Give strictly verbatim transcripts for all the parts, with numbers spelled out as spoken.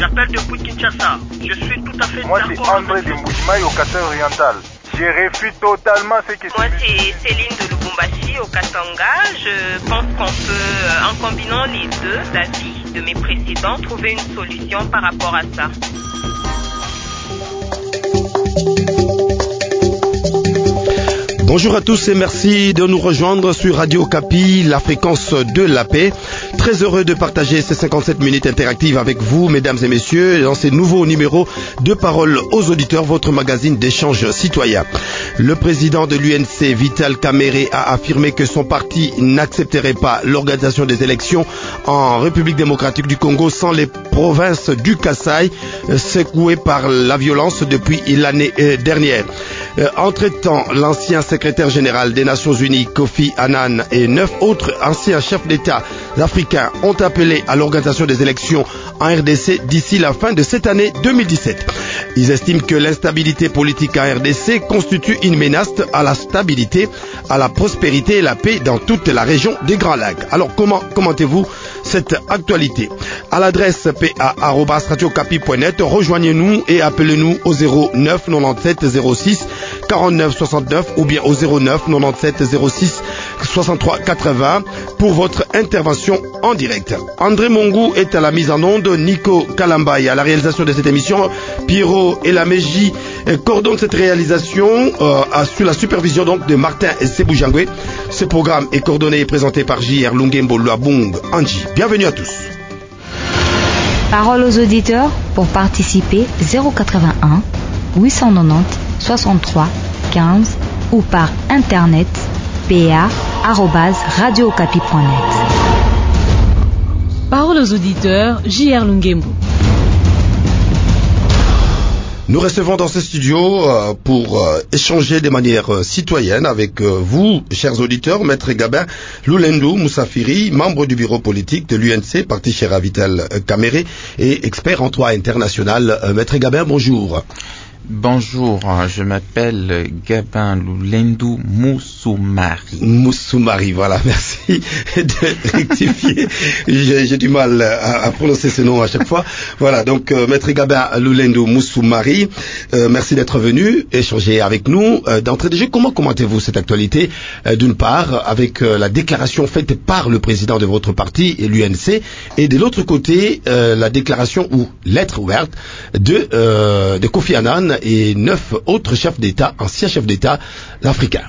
J'appelle depuis Kinshasa. Je suis tout à fait Moi, d'accord. c'est André de Mbujimaï au Katanga oriental. Je refuse totalement ce que Moi, c'est Céline de Lubumbashi au Katanga. Je pense qu'on peut, en combinant les deux avis de mes précédents, trouver une solution par rapport à ça. Bonjour à tous et merci de nous rejoindre sur Radio Okapi, la fréquence de la paix. Très heureux de partager ces cinquante-sept minutes interactives avec vous, mesdames et messieurs, dans ces nouveaux numéros de Parole aux auditeurs, votre magazine d'échange citoyen. Le président de l'U N C, Vital Kamerhe, a affirmé que son parti n'accepterait pas l'organisation des élections en République démocratique du Congo sans les provinces du Kasaï, secouées par la violence depuis l'année dernière. Entre-temps, l'ancien secrétaire général des Nations Unies, Kofi Annan, et neuf autres anciens chefs d'État africains ont appelé à l'organisation des élections en R D C d'ici la fin de cette année deux mille dix-sept. Ils estiment que l'instabilité politique en R D C constitue une menace à la stabilité, à la prospérité et la paix dans toute la région des Grands Lacs. Alors comment commentez-vous cette actualité? À l'adresse p a arobase radio okapi point net, rejoignez-nous et appelez-nous au zéro neuf quatre-vingt-sept zéro six quarante-neuf soixante-neuf ou bien au zéro neuf quatre-vingt-sept zéro six soixante-trois quatre-vingts pour votre intervention en direct. André Mongou est à la mise en onde, Nico Kalambaye à la réalisation de cette émission, Pierrot et la Meji coordonnent cette réalisation euh, sous la supervision donc de Martin Sebujangwe. Ce programme est coordonné et présenté par J R Lungembo Luabung Anji. Bienvenue à tous. Parole aux auditeurs pour participer zéro quatre-vingt-un huit cent quatre-vingt-dix soixante-trois quinze ou par internet p a arobase radio okapi point net. Parole aux auditeurs, J R Lungembo. Nous recevons dans ce studio euh, pour euh, échanger de manière euh, citoyenne avec euh, vous, chers auditeurs, Maître Gabin Loulendu Moussafiri, membre du bureau politique de l'U N C, parti Chéra Vital Kamerhe et expert en droit international. Euh, Maître Gabin, bonjour. Bonjour, je m'appelle Gabin Loulendu Moussoumari. Moussoumari, voilà, merci de rectifier. J'ai, j'ai du mal à, à prononcer ce nom à chaque fois. Voilà, donc euh, Maître Gabin Loulendu Moussoumari, euh, merci d'être venu échanger avec nous. Euh, d'entrée de jeu, comment commentez-vous cette actualité? euh, D'une part, avec euh, la déclaration faite par le président de votre parti, l'U N C, et de l'autre côté, euh, la déclaration ou lettre ouverte de, euh, de Kofi Annan et neuf autres chefs d'État, anciens chefs d'État africains.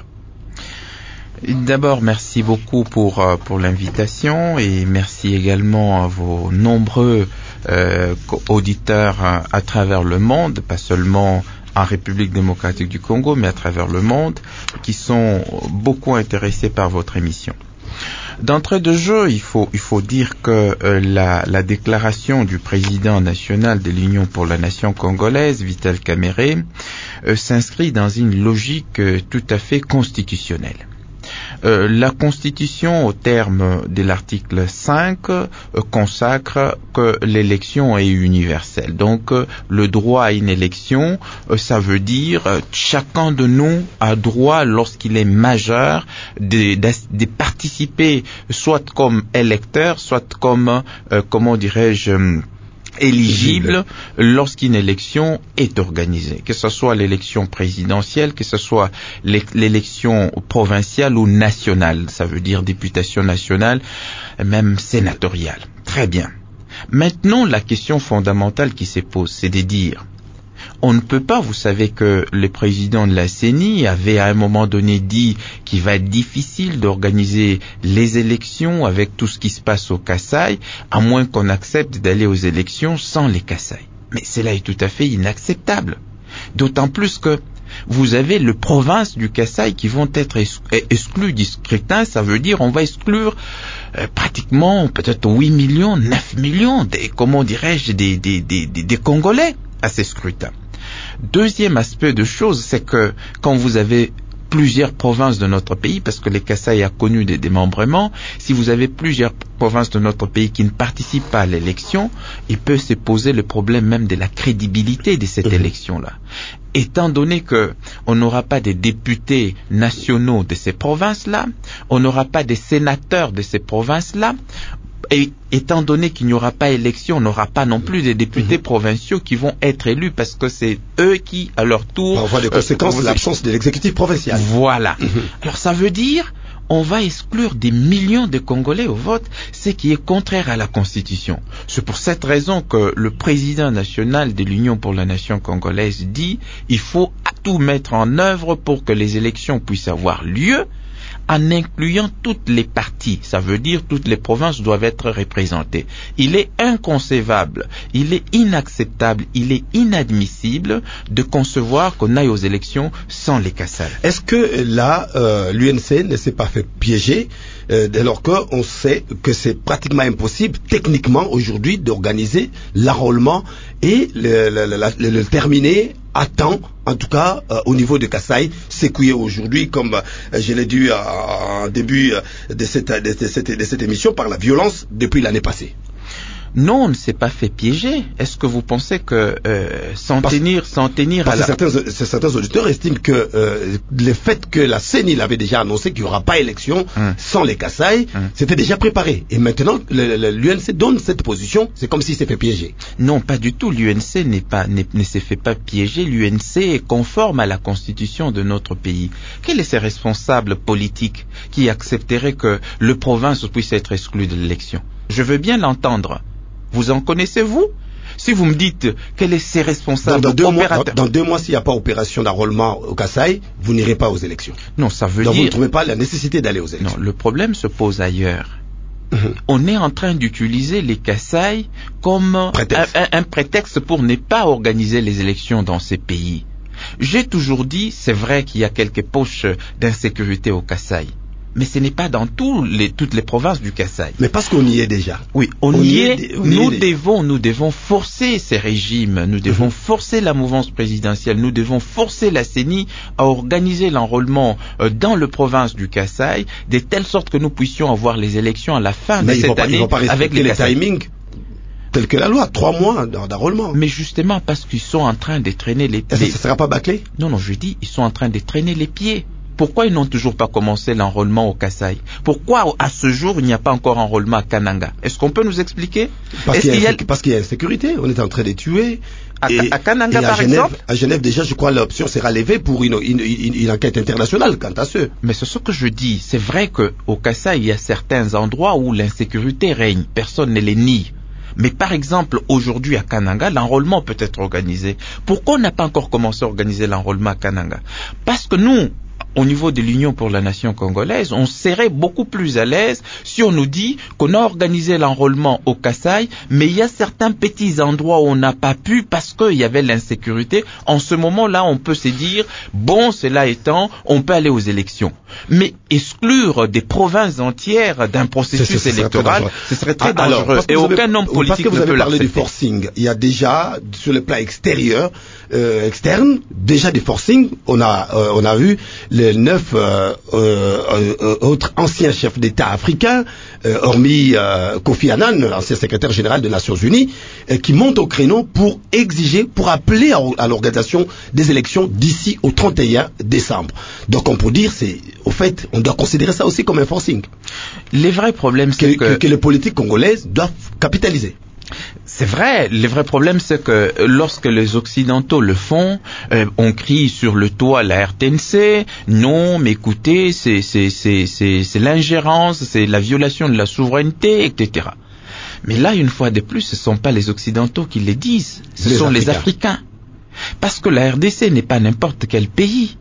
D'abord, merci beaucoup pour, pour l'invitation et merci également à vos nombreux euh, auditeurs à, à travers le monde, pas seulement en République démocratique du Congo, mais à travers le monde, qui sont beaucoup intéressés par votre émission. D'entrée de jeu, il faut, il faut dire que euh, la, la déclaration du président national de l'Union pour la nation congolaise, Vital Kamerhe, euh, s'inscrit dans une logique euh, tout à fait constitutionnelle. Euh, la Constitution, au terme de l'article cinq, euh, consacre que l'élection est universelle. Donc, euh, le droit à une élection, euh, ça veut dire euh, chacun de nous a droit, lorsqu'il est majeur, de, de, de participer soit comme électeur, soit comme, euh, comment dirais-je, éligible lorsqu'une élection est organisée, que ce soit l'élection présidentielle, que ce soit l'élection provinciale ou nationale, ça veut dire députation nationale, même sénatoriale. Très bien. Maintenant, la question fondamentale qui se pose, c'est de dire, on ne peut pas, vous savez que le président de la C E N I avait à un moment donné dit qu'il va être difficile d'organiser les élections avec tout ce qui se passe au Kasaï, à moins qu'on accepte d'aller aux élections sans les Kasaï. Mais cela est tout à fait inacceptable. D'autant plus que vous avez les provinces du Kasaï qui vont être exclues du scrutin, ça veut dire on va exclure euh, pratiquement peut-être huit millions, neuf millions, des, comment dirais-je, des, des, des, des, des Congolais à ces scrutins. Deuxième aspect de chose, c'est que quand vous avez plusieurs provinces de notre pays, parce que le Kasaï a connu des démembrements, si vous avez plusieurs provinces de notre pays qui ne participent pas à l'élection, il peut se poser le problème même de la crédibilité de cette élection-là. Étant donné que on n'aura pas des députés nationaux de ces provinces-là, on n'aura pas des sénateurs de ces provinces-là, Et étant donné qu'il n'y aura pas élection, on n'aura pas non plus des députés mmh. provinciaux qui vont être élus parce que c'est eux qui, à leur tour... On voit les conséquences euh, de l'absence de l'exécutif provincial. Voilà. Mmh. Alors ça veut dire... on va exclure des millions de Congolais au vote, ce qui est contraire à la Constitution. C'est pour cette raison que le président national de l'Union pour la nation congolaise dit il faut tout mettre en œuvre pour que les élections puissent avoir lieu, en incluant toutes les parties. Ça veut dire toutes les provinces doivent être représentées. Il est inconcevable, il est inacceptable, il est inadmissible de concevoir qu'on aille aux élections sans les Kassai. Est-ce que là, euh, l'U N C ne s'est pas fait piéger euh, alors qu'on sait que c'est pratiquement impossible techniquement aujourd'hui d'organiser l'enrôlement et le, le, le, le, le terminer à temps, en tout cas euh, au niveau de Kassai, s'écouiller aujourd'hui, comme euh, je l'ai dit euh, en début euh, de, cette, de, de, cette, de cette émission, par la violence depuis l'année passée. Non, on ne s'est pas fait piéger. Est-ce que vous pensez que euh, s'en parce, tenir, s'en tenir parce à la... Certains, certains auditeurs estiment que euh, le fait que la C E N I l'avait déjà annoncé qu'il n'y aura pas élection hum. sans les Kassai, hum. c'était déjà préparé. Et maintenant, l'U N C donne cette position, c'est comme s'il s'est fait piéger. Non, pas du tout. L'U N C n'est pas, n'est, ne s'est fait pas piéger. L'U N C est conforme à la constitution de notre pays. Quels sont ces responsables politiques qui accepteraient que le province puisse être exclu de l'élection? Je veux bien l'entendre. Vous en connaissez-vous? Si vous me dites quels sont ces responsables dans, dans, deux mois, dans, dans deux mois, s'il n'y a pas opération d'enrôlement au Kassai, vous n'irez pas aux élections. Non, ça veut Donc dire... vous ne trouvez pas la nécessité d'aller aux élections. Non, le problème se pose ailleurs. Mmh. On est en train d'utiliser les Kassai comme prétexte. Un, un, un prétexte pour ne pas organiser les élections dans ces pays. J'ai toujours dit, c'est vrai qu'il y a quelques poches d'insécurité au Kassai. Mais ce n'est pas dans tous les, toutes les provinces du Kassai. Mais parce qu'on y est déjà. Oui, on, on y est. est nous y devons, est. nous devons forcer ces régimes, nous devons mm-hmm. forcer la mouvance présidentielle, nous devons forcer la C E N I à organiser l'enrôlement euh, dans le province du Kassai, de telle sorte que nous puissions avoir les élections à la fin Mais de cette pas, année ils vont pas avec les, les timings. Tel que la loi, trois mois d'enrôlement. Mais justement parce qu'ils sont en train de traîner les pieds. Est-ce que ça ne sera pas bâclé? Non, non, je dis, ils sont en train de traîner les pieds. Pourquoi ils n'ont toujours pas commencé l'enrôlement au Kassai? Pourquoi à ce jour il n'y a pas encore enrôlement à Kananga? Est-ce qu'on peut nous expliquer? Parce qu'il y, a... qu y a insécurité, on est en train de tuer. À, et, à Kananga et à par Genève, exemple? À Genève déjà je crois l'option sera levée pour une, une, une, une enquête internationale quant à ce. Mais c'est ce que je dis, c'est vrai qu'au Kassai il y a certains endroits où l'insécurité règne, personne ne les nie. Mais par exemple, aujourd'hui à Kananga, l'enrôlement peut être organisé. Pourquoi on n'a pas encore commencé à organiser l'enrôlement à Kananga? Parce que nous, au niveau de l'Union pour la nation congolaise, on serait beaucoup plus à l'aise si on nous dit qu'on a organisé l'enrôlement au Kassai, mais il y a certains petits endroits où on n'a pas pu parce qu'il y avait l'insécurité. En ce moment-là, on peut se dire, bon, cela étant, on peut aller aux élections. Mais exclure des provinces entières d'un processus c'est, c'est, électoral, ce serait très ah, dangereux. Alors, et aucun avez, homme politique ne peut l'accepter. Parce que vous avez parlé du forcing. Il y a déjà, sur le plan extérieur, euh, externe, déjà des forcing. On a, euh, on a vu les neuf euh, euh, euh, autres anciens chefs d'État africains, euh, hormis euh, Kofi Annan, l'ancien secrétaire général des Nations Unies, euh, qui montent au créneau pour exiger, pour appeler à, à l'organisation des élections d'ici au trente et un décembre. Donc on peut dire, c'est, au fait, on doit considérer ça aussi comme un forcing. Les vrais problèmes, c'est que, que, que les politiques congolaises doivent capitaliser. C'est vrai, le vrai problème c'est que lorsque les Occidentaux le font, euh, on crie sur le toit la R T N C, non mais écoutez, c'est, c'est, c'est, c'est, c'est l'ingérence, c'est la violation de la souveraineté, et cetera. Mais là, une fois de plus, ce ne sont pas les Occidentaux qui le disent, ce les sont Africains. les Africains. Parce que la R D C n'est pas n'importe quel pays.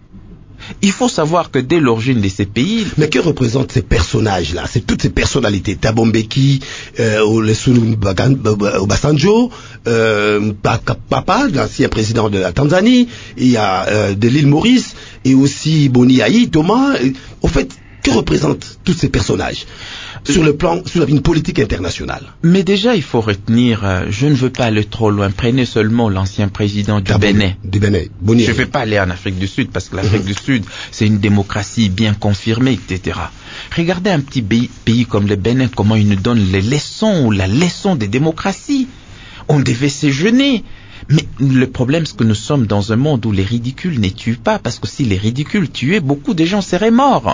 Il faut savoir que dès l'origine de ces pays... Mais que représentent ces personnages-là? C'est toutes ces personnalités. Thabo Mbeki, euh, Olusegun Obasanjo, euh, Papa, l'ancien président de la Tanzanie, il y a euh, de l'île Maurice, et aussi Boni Aïe, Thomas. Et, au fait, que représentent tous ces personnages sur le plan, sur une politique internationale? Mais déjà, il faut retenir, euh, je ne veux pas aller trop loin. Prenez seulement l'ancien président du D'abord, Bénin. Du Bénin. Boni. Je ne vais pas aller en Afrique du Sud parce que l'Afrique du Sud, c'est une démocratie bien confirmée, et cetera. Regardez un petit pays, pays comme le Bénin, comment il nous donne les leçons, la leçon des démocraties. On devait se jeûner. Mais le problème, c'est que nous sommes dans un monde où les ridicules ne tuent pas, parce que si les ridicules tuaient, beaucoup de gens seraient morts.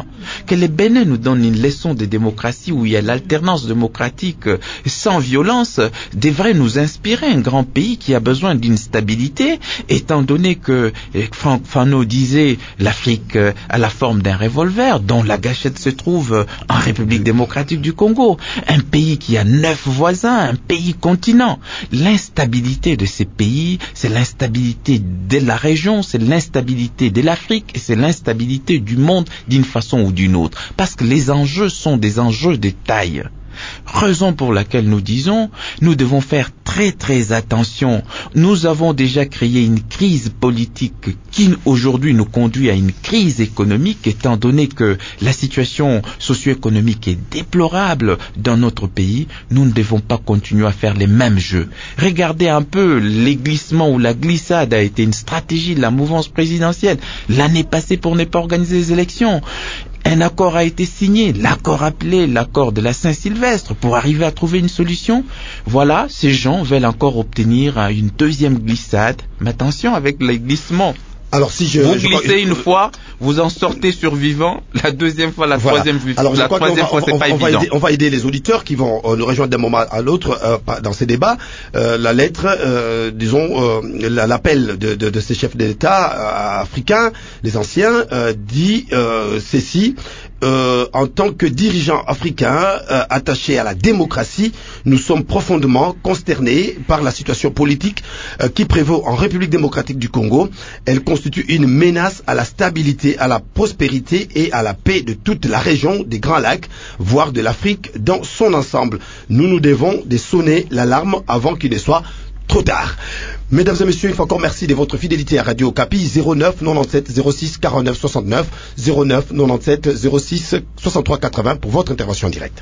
que le Bénin nous donne une leçon de démocratie où il y a l'alternance démocratique sans violence, devrait nous inspirer, un grand pays qui a besoin d'une stabilité, étant donné que Franck Fanon disait l'Afrique a la forme d'un revolver dont la gâchette se trouve en République démocratique du Congo, un pays qui a neuf voisins, un pays continent. L'instabilité de ces pays, c'est l'instabilité de la région, c'est l'instabilité de l'Afrique et c'est l'instabilité du monde d'une façon ou d'une autre, parce que les enjeux sont des enjeux de taille. Raison pour laquelle nous disons, nous devons faire très très attention. Nous avons déjà créé une crise politique qui aujourd'hui nous conduit à une crise économique, étant donné que la situation socio-économique est déplorable dans notre pays. Nous ne devons pas continuer à faire les mêmes jeux. Regardez un peu, les glissements ou la glissade a été une stratégie de la mouvance présidentielle l'année passée pour ne pas organiser les élections. Un accord a été signé, l'accord appelé l'accord de la Saint-Sylvestre, pour arriver à trouver une solution. Voilà, ces gens veulent encore obtenir une deuxième glissade. Mais attention avec les glissements. Alors si je, vous je glissez crois, une je, fois, vous en sortez survivant. La deuxième fois, la voilà. troisième, Alors, la troisième va, fois, c'est on, pas on évident. Va aider, on va aider les auditeurs qui vont euh, nous rejoindre d'un moment à l'autre euh, dans ces débats. Euh, la lettre, euh, disons, euh, l'appel de, de, de ces chefs d'État euh, africains, les anciens, euh, dit euh, ceci. Euh, en tant que dirigeants africains euh, attachés à la démocratie, nous sommes profondément consternés par la situation politique euh, qui prévaut en République démocratique du Congo. Elle constitue une menace à la stabilité, à la prospérité et à la paix de toute la région des Grands Lacs, voire de l'Afrique dans son ensemble. Nous nous devons de sonner l'alarme avant qu'il ne soit trop tard. Mesdames et messieurs, une fois encore merci de votre fidélité à Radio Okapi. Zéro neuf quatre-vingt-dix-sept zéro six quarante-neuf soixante-neuf, zéro neuf quatre-vingt-dix-sept zéro six soixante-trois quatre-vingts pour votre intervention directe.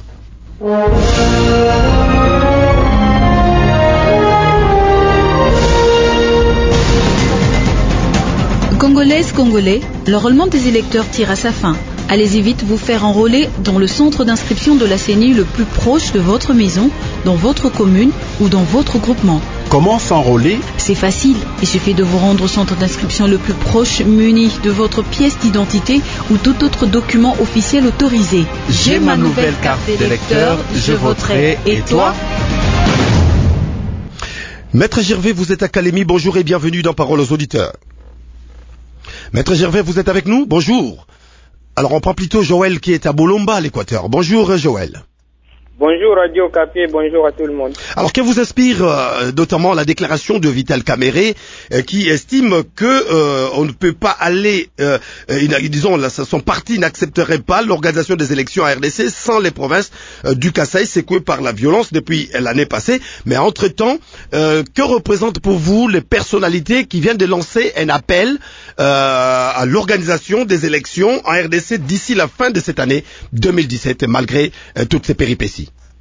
Congolaises, Congolais, l'enrôlement des électeurs tire à sa fin. Allez-y vite vous faire enrôler dans le centre d'inscription de la C E N I le plus proche de votre maison, dans votre commune ou dans votre groupement. Comment s'enrôler? C'est facile, il suffit de vous rendre au centre d'inscription le plus proche muni de votre pièce d'identité ou tout autre document officiel autorisé. J'ai ma nouvelle carte d'électeur, je voterai, et toi? Maître Gervais, vous êtes à Calémie, bonjour et bienvenue dans Parole aux auditeurs. Maître Gervais, vous êtes avec nous? Bonjour. Alors on prend plutôt Joël qui est à Bolomba, l'Équateur. Bonjour Joël. Bonjour Radio Okapi, bonjour à tout le monde. Alors que vous inspire euh, notamment la déclaration de Vital Kamerhe euh, qui estime que euh, on ne peut pas aller, euh, euh, disons, là, son parti n'accepterait pas l'organisation des élections à R D C sans les provinces euh, du Kasaï secouées par la violence depuis l'année passée. Mais entre-temps, euh, que représentent pour vous les personnalités qui viennent de lancer un appel euh, à l'organisation des élections en R D C d'ici la fin de cette année deux mille dix-sept, malgré euh, toutes ces péripéties?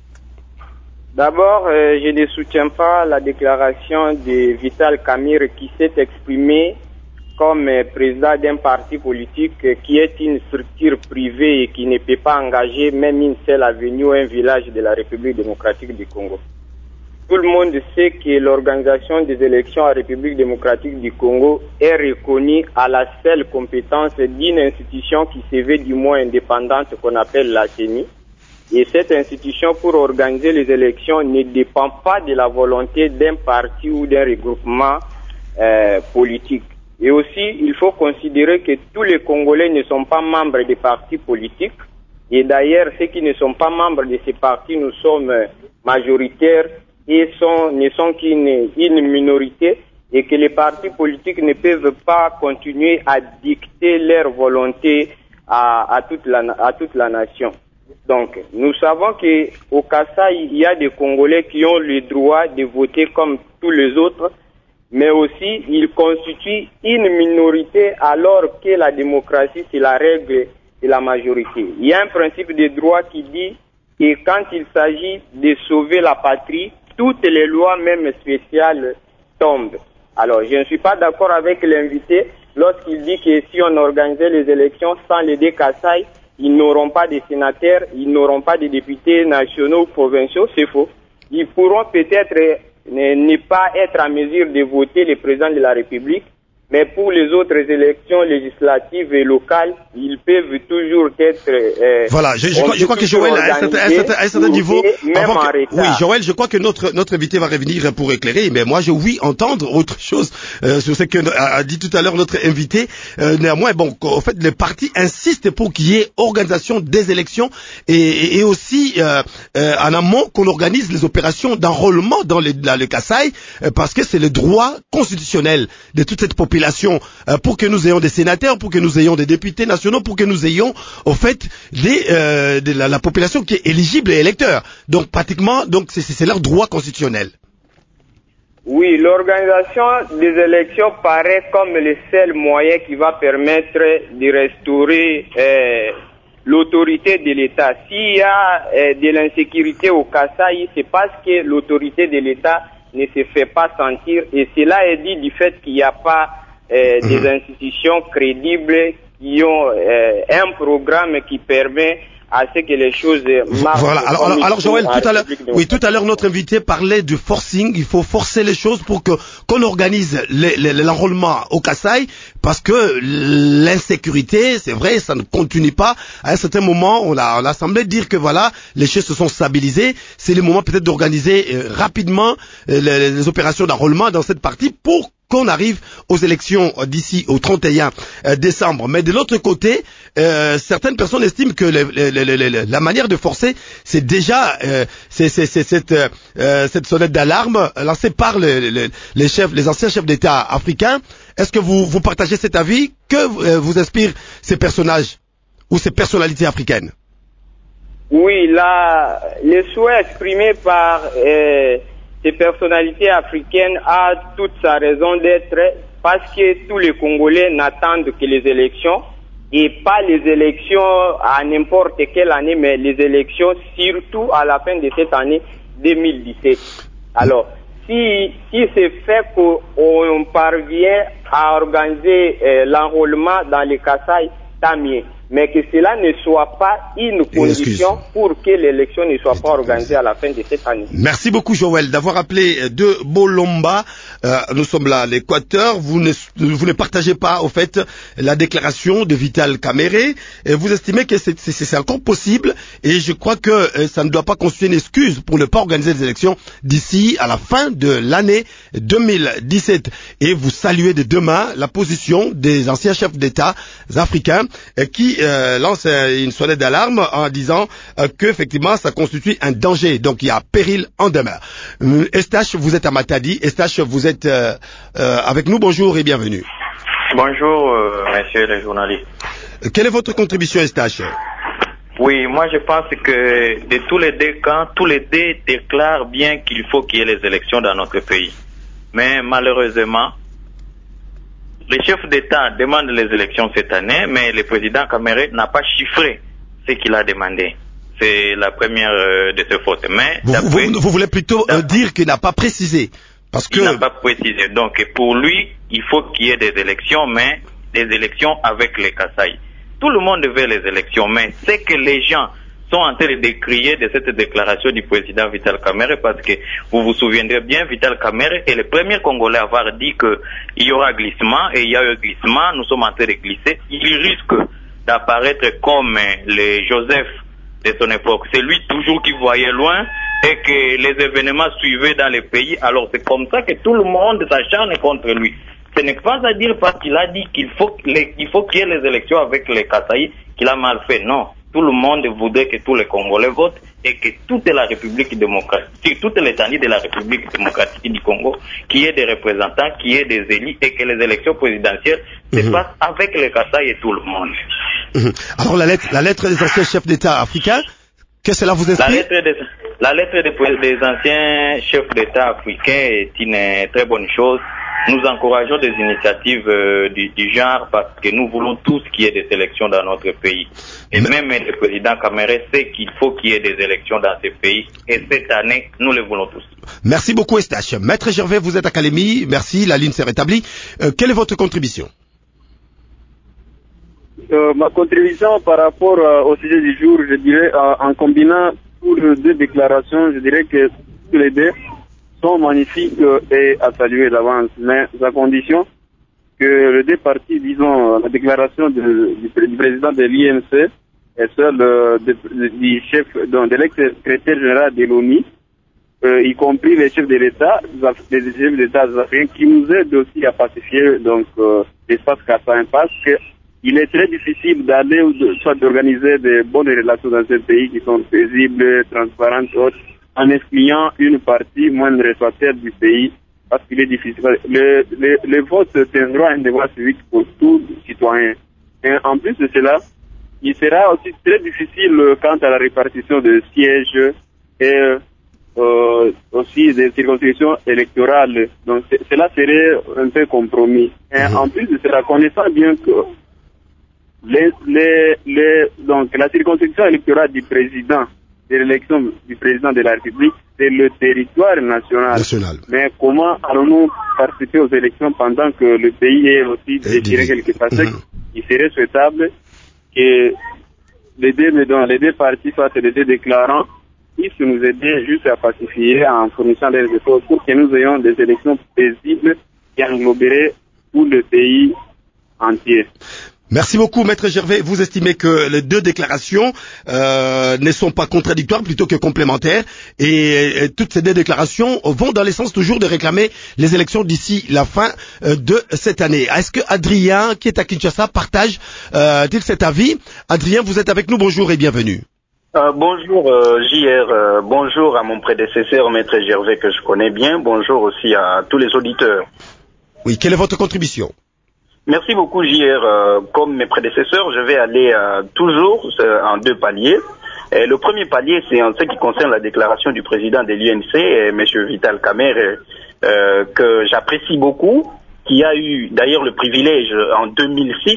D'abord, euh, je ne soutiens pas la déclaration de Vital Kamerhe qui s'est exprimé comme euh, président d'un parti politique euh, qui est une structure privée et qui ne peut pas engager même une seule avenue ou un village de la République démocratique du Congo. Tout le monde sait que l'organisation des élections en République démocratique du Congo est reconnue à la seule compétence d'une institution qui se veut du moins indépendante qu'on appelle la C E N I. Et cette institution, pour organiser les élections, ne dépend pas de la volonté d'un parti ou d'un regroupement euh, politique. Et aussi, il faut considérer que tous les Congolais ne sont pas membres des partis politiques. Et d'ailleurs, ceux qui ne sont pas membres de ces partis, nous sommes majoritaires et sont, ne sont qu'une une minorité. Et que les partis politiques ne peuvent pas continuer à dicter leur volonté à, à, toute, la, à toute la nation. Donc, nous savons qu'au Kasaï, il y a des Congolais qui ont le droit de voter comme tous les autres, mais aussi ils constituent une minorité alors que la démocratie, c'est la règle de la majorité. Il y a un principe de droit qui dit que quand il s'agit de sauver la patrie, toutes les lois, même spéciales, tombent. Alors, je ne suis pas d'accord avec l'invité lorsqu'il dit que si on organisait les élections sans les deux Kasaï, ils n'auront pas de sénateurs, ils n'auront pas de députés nationaux ou provinciaux, c'est faux. Ils pourront peut-être ne, ne pas être en mesure de voter le président de la République, mais pour les autres élections législatives et locales, ils peuvent toujours être... Euh, voilà, je, je, crois, je crois que Joël, à un certain, à un certain, à un certain niveau... Même en que, retard. Oui, Joël, je crois que notre, notre invité va revenir pour éclairer, mais moi, je oui entendre autre chose euh, sur ce que a, a dit tout à l'heure notre invité. Euh, néanmoins, bon, en fait, les partis insistent pour qu'il y ait organisation des élections et, et, et aussi euh, euh, en amont qu'on organise les opérations d'enrôlement dans, les, dans le Kasaï, euh, parce que c'est le droit constitutionnel de toute cette population euh, pour que nous ayons des sénateurs, pour que nous ayons des députés nationaux, pour que nous ayons au fait des, euh, de la, la population qui est éligible et électeur. Donc pratiquement, donc c'est, c'est leur droit constitutionnel. Oui, l'organisation des élections paraît comme le seul moyen qui va permettre de restaurer euh, l'autorité de l'État. S'il y a euh, de l'insécurité au Kasaï, c'est parce que l'autorité de l'État ne se fait pas sentir, et cela est dit du fait qu'il n'y a pas euh, mmh. des institutions crédibles qui ont euh, un programme qui permet à ce que les choses marchent. Voilà. Alors, alors, alors Joël, tout à l'heure, oui, tout à l'heure, notre invité parlait du forcing. Il faut forcer les choses pour que qu'on organise les, les, l'enrôlement au Kasaï, parce que l'insécurité, c'est vrai, ça ne continue pas. À un certain moment, on a, on a semblé dire que voilà, les choses se sont stabilisées. C'est le moment peut-être d'organiser euh, rapidement euh, les, les opérations d'enrôlement dans cette partie pour qu'on arrive aux élections d'ici au trente et un décembre. Mais de l'autre côté, euh, certaines personnes estiment que le, le, le, le, la manière de forcer, c'est déjà euh, c'est, c'est, c'est, cette, euh, cette sonnette d'alarme lancée par le, le, les chefs, les anciens chefs d'État africains. Est-ce que vous, vous partagez cet avis? Que euh, vous inspirent ces personnages ou ces personnalités africaines? Oui, là, les souhaits exprimés par... Euh, ces personnalités africaines a toute sa raison d'être, parce que tous les Congolais n'attendent que les élections, et pas les élections à n'importe quelle année, mais les élections surtout à la fin de cette année deux mille dix-sept. Alors, si, si c'est fait qu'on parvient à organiser euh, l'enrôlement dans les Kasaï, tant mieux. Mais que cela ne soit pas une condition pour que l'élection ne soit pas organisée à la fin de cette année. Merci beaucoup Joël d'avoir appelé de Bolomba. Euh, nous sommes là à l'Équateur. Vous ne, vous ne partagez pas au fait la déclaration de Vital Kamerhe. Et vous estimez que c'est, c'est, c'est encore possible, et je crois que euh, ça ne doit pas constituer une excuse pour ne pas organiser les élections d'ici à la fin de l'année deux mille dix-sept. Et vous saluez de demain la position des anciens chefs d'État africains euh, qui Euh, lance euh, une sonnette d'alarme en disant euh, qu'effectivement ça constitue un danger, donc il y a péril en demeure. Euh, Estache, vous êtes à Matadi. Estache, vous êtes euh, euh, avec nous, bonjour et bienvenue. Bonjour euh, messieurs les journalistes. Euh, quelle est votre contribution, Estache? Oui, moi je pense que de tous les deux camps, tous les deux déclarent bien qu'il faut qu'il y ait les élections dans notre pays. Mais malheureusement, le chef d'État demande les élections cette année, mais le président Kamerhe n'a pas chiffré ce qu'il a demandé. C'est la première euh, de ses fautes. Mais vous, vous, vous voulez plutôt euh, dire qu'il n'a pas précisé, parce que... Il n'a pas précisé. Donc pour lui, il faut qu'il y ait des élections, mais des élections avec les Kasaï. Tout le monde veut les élections, mais c'est que les gens sont en train de décrier de cette déclaration du président Vital Kamerhe, parce que vous vous souviendrez bien, Vital Kamerhe est le premier Congolais à avoir dit qu'il y aura glissement, et il y a eu glissement, nous sommes en train de glisser. Il risque d'apparaître comme le Joseph de son époque. C'est lui toujours qui voyait loin et que les événements suivaient dans le pays. Alors c'est comme ça que tout le monde s'acharne contre lui. Ce n'est pas à dire parce qu'il a dit qu'il faut, les, il faut qu'il y ait les élections avec les Kasaï qu'il a mal fait. Non. Tout le monde voudrait que tous les Congolais votent et que toute la République démocratique, toute l'étendue de la République démocratique du Congo, qu'il y ait des représentants, qu'il y ait des élus et que les élections présidentielles se mmh. passent avec les Kasaï et tout le monde. Mmh. Alors la lettre, la lettre des anciens chefs d'État africains, qu'est-ce que cela vous inspire? La lettre des, la lettre des, des anciens chefs d'État africains est une très bonne chose. Nous encourageons des initiatives euh, du, du genre parce que nous voulons tous qu'il y ait des élections dans notre pays. Et Mais... même le président Kamerhe sait qu'il faut qu'il y ait des élections dans ce pays. Et cette année, nous le voulons tous. Merci beaucoup, Estache. Maître Gervais, vous êtes à Kalemi. Merci, la ligne s'est rétablie. Euh, quelle est votre contribution? euh, Ma contribution par rapport euh, au sujet du jour, je dirais, euh, en combinant toutes les deux déclarations, je dirais que tous les deux sont magnifiques et à saluer d'avance, mais à condition que les deux partis, disons, la déclaration de, du, du président de l'I N C et celle euh, de, de, du chef, donc, de l'ex-secrétaire général de l'ONU, euh, y compris les chefs de l'État, les chefs d'État africains, qui nous aident aussi à pacifier donc euh, l'espace Kassaï, parce que il est très difficile d'aller ou de, soit d'organiser de bonnes relations dans ce pays qui sont paisibles, transparentes, autres, en excluant une partie moindre soit-elle du pays, parce qu'il est difficile. Le, le, le vote est un droit et un devoir civique pour tout citoyen. Et en plus de cela, il sera aussi très difficile quant à la répartition de sièges et euh, aussi des circonscriptions électorales. Donc cela serait un peu compromis. Et mmh. en plus de cela, connaissant bien que les, les, les, donc la circonscription électorale du président, de l'élection du président de la République, c'est le territoire national. national. Mais comment allons-nous participer aux élections pendant que le pays est aussi déchiré quelque part? Mmh. Il serait souhaitable que les deux, les deux partis fassent les deux déclarants, puissent nous aider juste à pacifier en fournissant des efforts pour que nous ayons des élections paisibles qui engloberaient tout le pays entier. Merci beaucoup, Maître Gervais. Vous estimez que les deux déclarations euh, ne sont pas contradictoires, plutôt que complémentaires, et, et toutes ces deux déclarations vont dans le sens toujours de réclamer les élections d'ici la fin euh, de cette année. Est-ce que Adrien, qui est à Kinshasa, partage euh, cet avis? Adrien, vous êtes avec nous. Bonjour et bienvenue. Euh, bonjour euh, J R, euh, bonjour à mon prédécesseur, Maître Gervais, que je connais bien. Bonjour aussi à tous les auditeurs. Oui, quelle est votre contribution? Merci beaucoup, J R. Euh, comme mes prédécesseurs, je vais aller euh, toujours euh, en deux paliers. Et le premier palier, c'est en ce qui concerne la déclaration du président de l'U N C, M. Vital Kamerhe, euh, que j'apprécie beaucoup, qui a eu d'ailleurs le privilège en deux mille six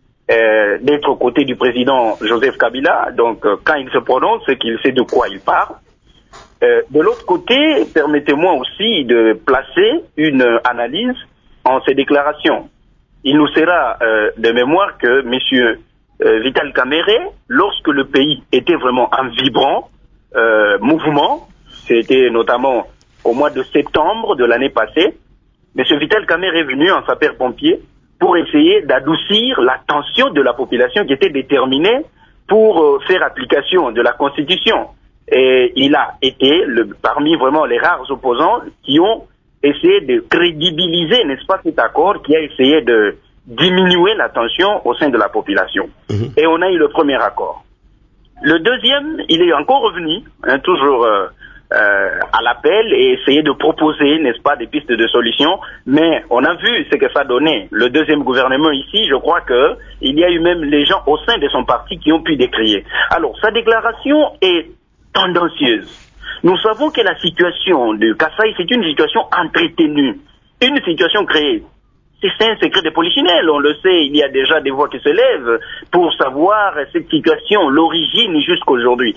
euh, d'être aux côtés du président Joseph Kabila. Donc, euh, quand il se prononce, c'est qu'il sait de quoi il parle. Euh, de l'autre côté, permettez-moi aussi de placer une analyse en ces déclarations. Il nous sera euh, de mémoire que M. Euh, Vital Kamerhe, lorsque le pays était vraiment en vibrant euh, mouvement, c'était notamment au mois de septembre de l'année passée, M. Vital Kamerhe est venu en sapeur-pompier pour essayer d'adoucir la tension de la population qui était déterminée pour euh, faire application de la Constitution. Et il a été le, parmi vraiment les rares opposants qui ont essayer de crédibiliser, n'est-ce pas, cet accord qui a essayé de diminuer la tension au sein de la population. Mmh. Et on a eu le premier accord. Le deuxième, il est encore revenu, hein, toujours euh, euh, à l'appel et essayer de proposer, n'est-ce pas, des pistes de solutions. Mais on a vu ce que ça donnait. Le deuxième gouvernement ici, je crois que il y a eu même les gens au sein de son parti qui ont pu décrier. Alors, sa déclaration est tendancieuse. Nous savons que la situation de Kassaï, c'est une situation entretenue, une situation créée. C'est un secret de polichinelle, on le sait, il y a déjà des voix qui se lèvent pour savoir cette situation, l'origine jusqu'aujourd'hui.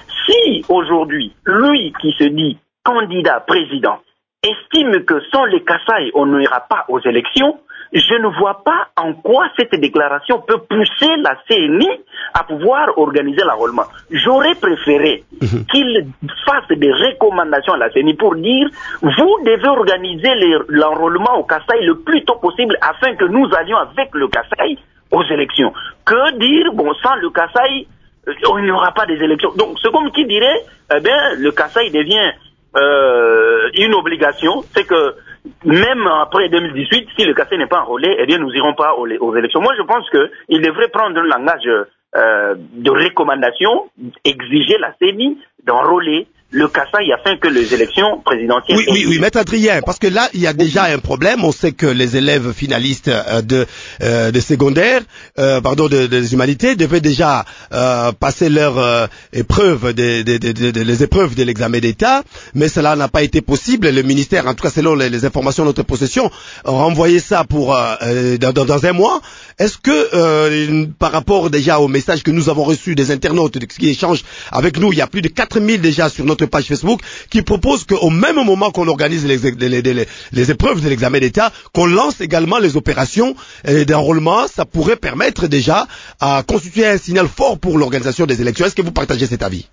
Si aujourd'hui, lui qui se dit candidat président, estime que sans les Kassaï, on n'ira pas aux élections, je ne vois pas en quoi cette déclaration peut pousser la C N I à pouvoir organiser l'enrôlement. J'aurais préféré mmh. qu'il fasse des recommandations à la C N I pour dire vous devez organiser l'enrôlement au Kassaï le plus tôt possible afin que nous allions avec le Kassaï aux élections. Que dire, bon, sans le Kassaï, il n'y aura pas des élections. Donc c'est comme qui dirait, eh bien, le Kassaï devient euh, une obligation, c'est que même après deux mille dix-huit, si le Kassaï n'est pas enrôlé, eh bien, nous n'irons pas aux, aux élections. Moi, je pense qu'il devrait prendre un langage euh, de recommandation, exiger la C N I d'enrôler le Kassaï afin que les élections présidentielles... Oui, oui, oui, Maître Adrien, parce que là, il y a déjà un problème. On sait que les élèves finalistes euh, de, euh, de secondaire, euh, pardon, de, de, des humanités, devaient déjà euh, passer leur euh, épreuve, de, de, de, de, de, les épreuves de l'examen d'État, mais cela n'a pas été possible. Le ministère, en tout cas selon les, les informations de notre possession, a renvoyé ça pour euh, dans, dans un mois. Est-ce que, euh, par rapport déjà au message que nous avons reçu des internautes qui échangent avec nous, il y a plus de quatre mille déjà sur notre page Facebook qui propose qu'au même moment qu'on organise les, les, les, les épreuves de l'examen d'État, qu'on lance également les opérations d'enrôlement, ça pourrait permettre déjà à constituer un signal fort pour l'organisation des élections. Est-ce que vous partagez cet avis?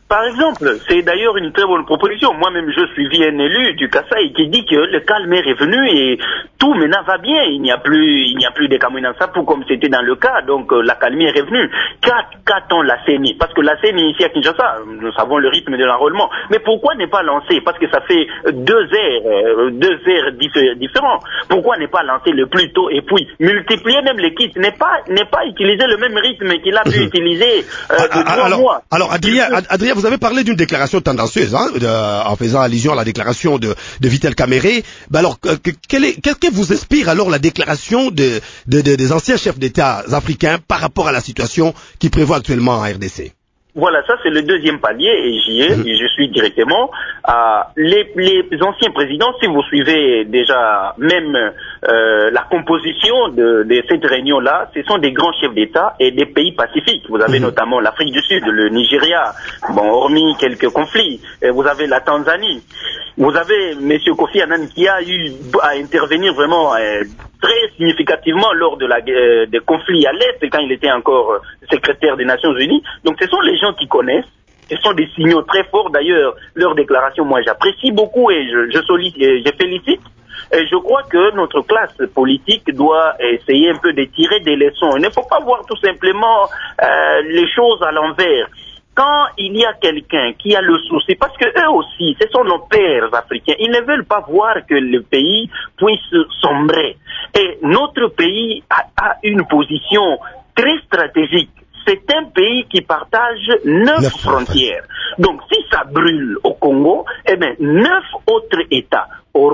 Par exemple, c'est d'ailleurs une très bonne proposition. Moi-même, je suis un élu du Kasaï qui dit que le calme est revenu et tout maintenant va bien. Il n'y a plus, il n'y a plus de Kamouina Sapou comme c'était dans le cas. Donc, euh, la calme est revenue. Qu'attend la C E N I? Parce que la C E N I ici à Kinshasa, nous savons le rythme de l'enrôlement. Mais pourquoi n'est pas lancé? Parce que ça fait deux heures, euh, deux heures diff- différents. Pourquoi n'est pas lancé le plus tôt et puis multiplier même les kits? N'est pas, n'est pas utiliser le même rythme qu'il a pu mmh. utiliser euh, de ah, trois alors, mois. Alors, Adrien, Adrien, vous avez parlé d'une déclaration tendancieuse, hein, de, en faisant allusion à la déclaration de, de Vital Kamerhe. Ben alors, que, quel est, qu'est-ce que vous inspire alors la déclaration de, de, de, des anciens chefs d'État africains par rapport à la situation qui prévaut actuellement en R D C? Voilà, ça c'est le deuxième palier et j'y ai, et je suis directement à les, les anciens présidents. Si vous suivez déjà même euh, la composition de, de cette réunion-là, ce sont des grands chefs d'État et des pays pacifiques. Vous avez mmh. notamment l'Afrique du Sud, le Nigeria, bon, hormis quelques conflits. Et vous avez la Tanzanie. Vous avez Monsieur Kofi Annan qui a eu à intervenir vraiment euh, très significativement lors de la euh, des conflits à l'Est quand il était encore euh, secrétaire des Nations Unies. Donc ce sont les gens qui connaissent. Ce sont des signaux très forts. D'ailleurs, leurs déclarations, moi j'apprécie beaucoup et je, je, sollicite, et je félicite. Et je crois que notre classe politique doit essayer un peu de tirer des leçons. Il ne faut pas voir tout simplement euh, les choses à l'envers. Quand il y a quelqu'un qui a le souci, parce que eux aussi, ce sont nos pères africains, ils ne veulent pas voir que le pays puisse sombrer. Et notre pays a, a une position très stratégique. C'est un pays qui partage neuf frontières. Donc, si ça brûle au Congo, eh bien, neuf autres États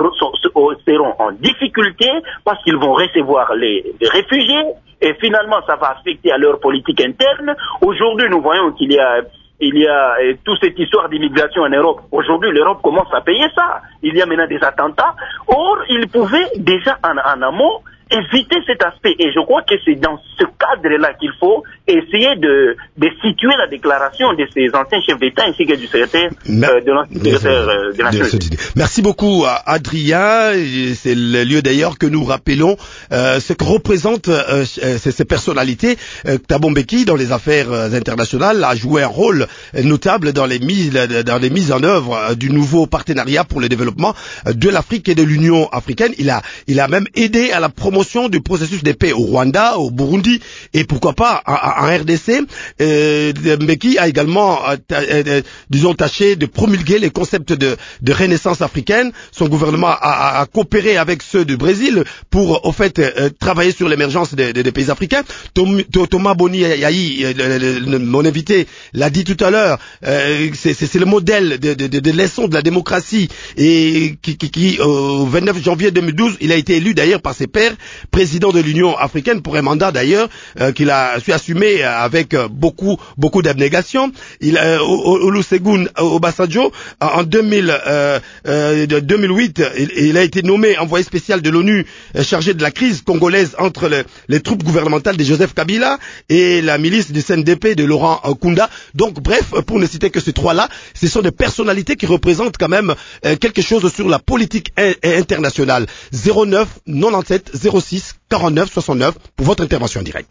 seront en difficulté parce qu'ils vont recevoir les, les réfugiés et finalement, ça va affecter à leur politique interne. Aujourd'hui, nous voyons qu'il y a il y a euh, toute cette histoire d'immigration en Europe. Aujourd'hui, l'Europe commence à payer ça. Il y a maintenant des attentats. Or, ils pouvaient déjà en, en amont éviter cet aspect. Et je crois que c'est dans ce cadre-là qu'il faut essayer de, de situer la déclaration de ces anciens chefs d'État ainsi que du secrétaire euh, de l'ancien secrétaire euh, de la Nations Unies. Merci beaucoup à Adrien. C'est le lieu d'ailleurs que nous rappelons euh, ce que représentent euh, ces, ces personnalités. Euh, Thabo Mbeki, dans les affaires internationales, a joué un rôle notable dans les mises, dans les mises en œuvre du nouveau partenariat pour le développement de l'Afrique et de l'Union africaine. Il a, il a même aidé à la promotion du processus de paix au Rwanda, au Burundi et pourquoi pas en, en R D C. Euh, Mbeki a également, euh, euh, disons, tâché de promulguer les concepts de, de renaissance africaine. Son gouvernement a, a coopéré avec ceux du Brésil pour, au fait, euh, travailler sur l'émergence des de, de pays africains. Tom, Thomas Boni Yayi, euh, mon invité, l'a dit tout à l'heure. Euh, c'est le modèle de, de, de, de leçon de la démocratie et qui, qui, qui au vingt-neuf janvier deux mille douze, il a été élu d'ailleurs par ses pairs président de l'Union africaine pour un mandat d'ailleurs euh, qu'il a su assumer avec euh, beaucoup beaucoup d'abnégation. Il euh, Olusegun Obasanjo en deux mille, euh, euh, deux mille huit, il, il a été nommé envoyé spécial de l'ONU euh, chargé de la crise congolaise entre le, les troupes gouvernementales de Joseph Kabila et la milice du C N D P de Laurent Nkunda. Donc bref, pour ne citer que ces trois-là, ce sont des personnalités qui représentent quand même euh, quelque chose sur la politique in internationale. zéro neuf quatre-vingt-dix-sept zéro six quarante-neuf soixante-neuf pour votre intervention en direct.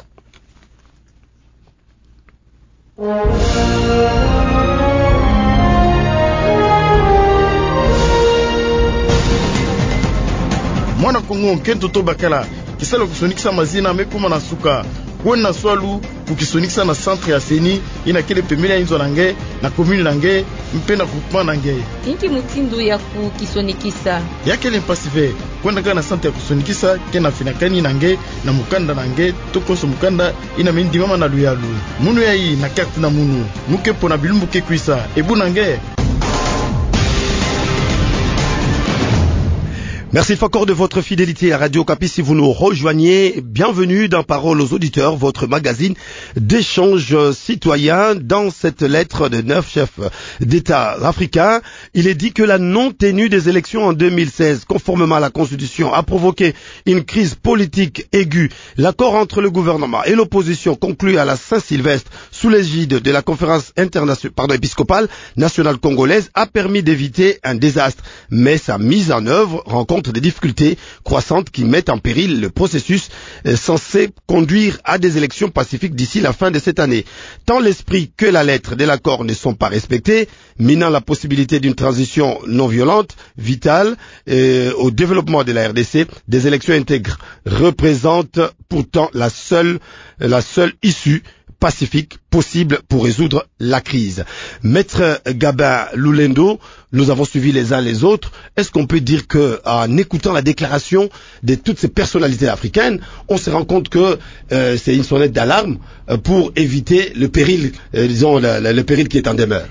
Mwana Kongo nkento to bakala kisalo kusonikisa mazina mekuma na suka kwena swalu kukisonikisa na centre ya Seni ina kile pemele ya inzo nange na commune nange mpena groupement nange inki mutindu ya kukisonikisa yake le passive kwenda kana centre ya kusonikisa kena finakani nange na mukanda nange tokoso mukanda ina mindi mama na luyalu munu ya yi na carte na munu muke pona bilumbu ke kwisa ebu nange. Merci encore de votre fidélité à Radio Okapi. Si vous nous rejoignez, bienvenue dans Parole aux auditeurs, votre magazine d'échange citoyen. Dans cette lettre de neuf chefs d'État africains, il est dit que la non-tenue des élections en deux mille seize, conformément à la Constitution, a provoqué une crise politique aiguë. L'accord entre le gouvernement et l'opposition conclu à la Saint-Sylvestre sous l'égide de la conférence internationale, pardon, épiscopale nationale congolaise a permis d'éviter un désastre. Mais sa mise en œuvre rencontre rencontre des difficultés croissantes qui mettent en péril le processus euh, censé conduire à des élections pacifiques d'ici la fin de cette année. Tant l'esprit que la lettre de l'accord ne sont pas respectés, minant la possibilité d'une transition non violente, vitale, euh, au développement de la R D C, des élections intègres représentent pourtant la seule, la seule issue pacifique possible pour résoudre la crise. Maître Gabin Loulendo, nous avons suivi les uns les autres. Est-ce qu'on peut dire que, en écoutant la déclaration de toutes ces personnalités africaines, on se rend compte que euh, c'est une sonnette d'alarme euh, pour éviter le péril, euh, disons, le, le péril qui est en demeure?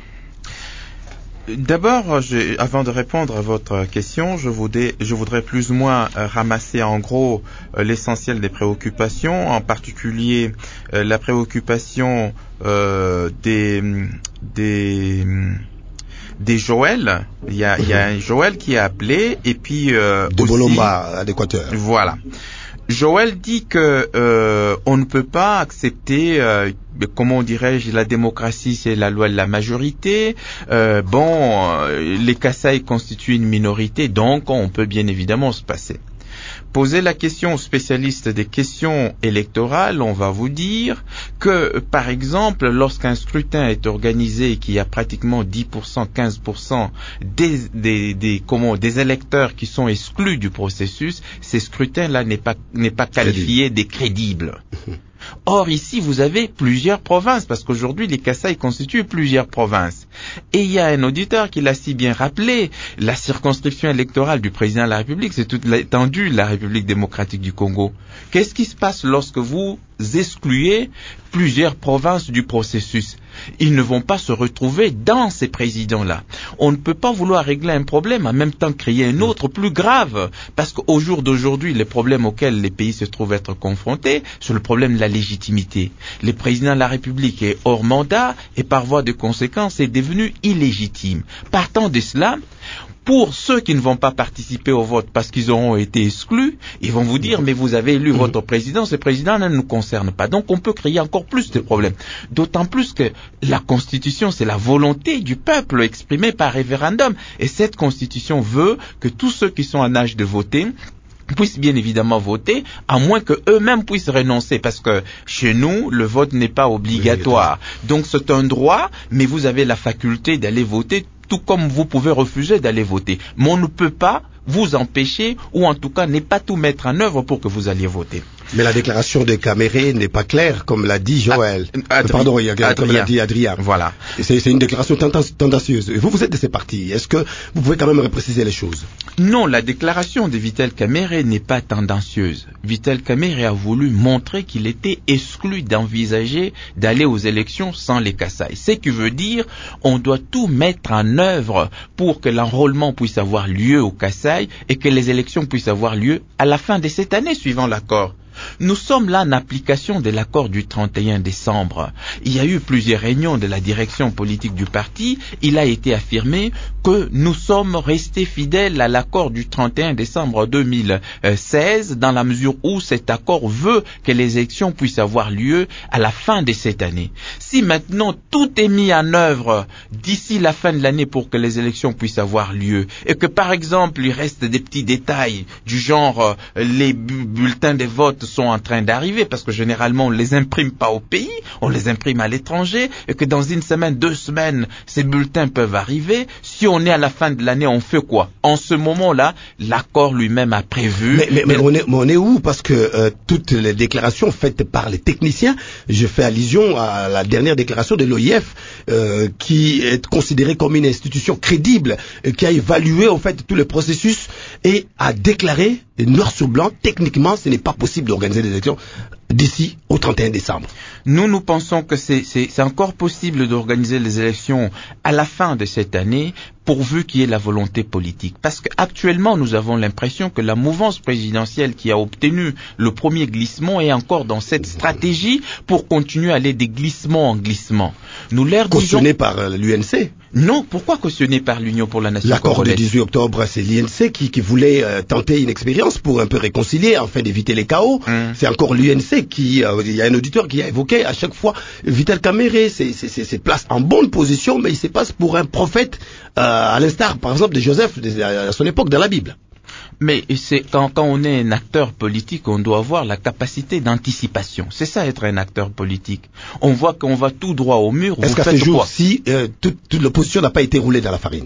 D'abord, je, avant de répondre à votre question, je voudrais, je voudrais plus ou moins euh, ramasser en gros euh, l'essentiel des préoccupations, en particulier euh, la préoccupation euh, des, des, des Joël. Il y a, il y a un Joël qui a appelé et puis euh, de aussi, Bolomba, d'Équateur. Voilà. Joël dit que euh, on ne peut pas accepter, euh, comment dirais-je, la démocratie, c'est la loi de la majorité. Euh, bon, euh, les Kasaï constituent une minorité, donc on peut bien évidemment se passer. Poser la question aux spécialistes des questions électorales, on va vous dire que, par exemple, lorsqu'un scrutin est organisé et qu'il y a pratiquement dix pour cent, quinze pour cent des, des, des, comment, des électeurs qui sont exclus du processus, ces scrutins-là n'est pas, n'est pas qualifié des crédibles. Or, ici, vous avez plusieurs provinces, parce qu'aujourd'hui, les Kasaï constituent plusieurs provinces. Et il y a un auditeur qui l'a si bien rappelé, la circonscription électorale du président de la République, c'est toute l'étendue de la République démocratique du Congo. Qu'est-ce qui se passe lorsque vous excluez plusieurs provinces du processus? Ils ne vont pas se retrouver dans ces présidents-là. On ne peut pas vouloir régler un problème en même temps créer un autre plus grave, parce qu'au jour d'aujourd'hui, les problèmes auxquels les pays se trouvent être confrontés, c'est le problème de la légitimité. Le président de la République est hors mandat et par voie de conséquence est devenu illégitime. Partant de cela, pour ceux qui ne vont pas participer au vote parce qu'ils auront été exclus, ils vont vous dire, mais vous avez élu votre président, ce président ne nous concerne pas. Donc on peut créer encore plus de problèmes. D'autant plus que la Constitution, c'est la volonté du peuple exprimée par référendum. Et cette Constitution veut que tous ceux qui sont en âge de voter puissent bien évidemment voter, à moins que eux-mêmes puissent renoncer, parce que chez nous, le vote n'est pas obligatoire. Donc c'est un droit, mais vous avez la faculté d'aller voter, tout comme vous pouvez refuser d'aller voter. Mais on ne peut pas vous empêcher, ou en tout cas ne pas tout mettre en œuvre pour que vous alliez voter. Mais la déclaration de Caméré n'est pas claire, comme l'a dit Joël. Adrien, Pardon, il y a, Adrien. comme l'a dit Adrien. Voilà. C'est, c'est une déclaration tendancieuse. Vous, vous êtes de ces partis. Est-ce que vous pouvez quand même repréciser les choses? Non, la déclaration de Vital Kamerhe n'est pas tendancieuse. Vital Kamerhe a voulu montrer qu'il était exclu d'envisager d'aller aux élections sans les Kasaï. Ce qui veut dire, on doit tout mettre en œuvre pour que l'enrôlement puisse avoir lieu aux Kasaï et que les élections puissent avoir lieu à la fin de cette année suivant l'accord. Nous sommes là en application de l'accord du trente et un décembre. Il y a eu plusieurs réunions de la direction politique du parti. Il a été affirmé que nous sommes restés fidèles à l'accord du trente et un décembre deux mille seize dans la mesure où cet accord veut que les élections puissent avoir lieu à la fin de cette année. Si maintenant tout est mis en œuvre d'ici la fin de l'année pour que les élections puissent avoir lieu et que par exemple il reste des petits détails du genre euh, les bu- bulletins de vote sont en train d'arriver, parce que généralement on les imprime pas au pays, on les imprime à l'étranger, et que dans une semaine, deux semaines, ces bulletins peuvent arriver. Si on est à la fin de l'année, on fait quoi? En ce moment-là, l'accord lui-même a prévu... Mais, mais, mais, mais on, est, mais on est où? Parce que euh, toutes les déclarations faites par les techniciens, je fais allusion à la dernière déclaration de l'O I F, euh, qui est considérée comme une institution crédible, euh, qui a évalué en fait tout le processus et a déclaré noir sur blanc, techniquement, ce n'est pas possible d'organiser des élections d'ici au trente et un décembre. Nous, nous pensons que c'est, c'est, c'est encore possible d'organiser les élections à la fin de cette année, pourvu qu'il y ait la volonté politique. Parce qu'actuellement, nous avons l'impression que la mouvance présidentielle qui a obtenu le premier glissement est encore dans cette stratégie pour continuer à aller des glissements en glissement. Nous leur disons... Cautionné par euh, l'U N C? Non, pourquoi cautionné par l'Union pour la Nation L'accord congolaise? du dix-huit octobre, c'est l'U N C qui, qui voulait euh, tenter une expérience pour un peu réconcilier, afin d'éviter les chaos. Mmh. C'est encore l'U N C qui... Euh, il y a un auditeur qui a évoqué à chaque fois Vital Kamerhe se place en bonne position, mais il se passe pour un prophète, euh, à l'instar, par exemple, de Joseph de, à son époque dans la Bible. Mais c'est quand, quand on est un acteur politique, on doit avoir la capacité d'anticipation. C'est ça être un acteur politique. On voit qu'on va tout droit au mur. Est-ce qu'à ce jour-ci, euh, toute, toute l'opposition n'a pas été roulée dans la farine?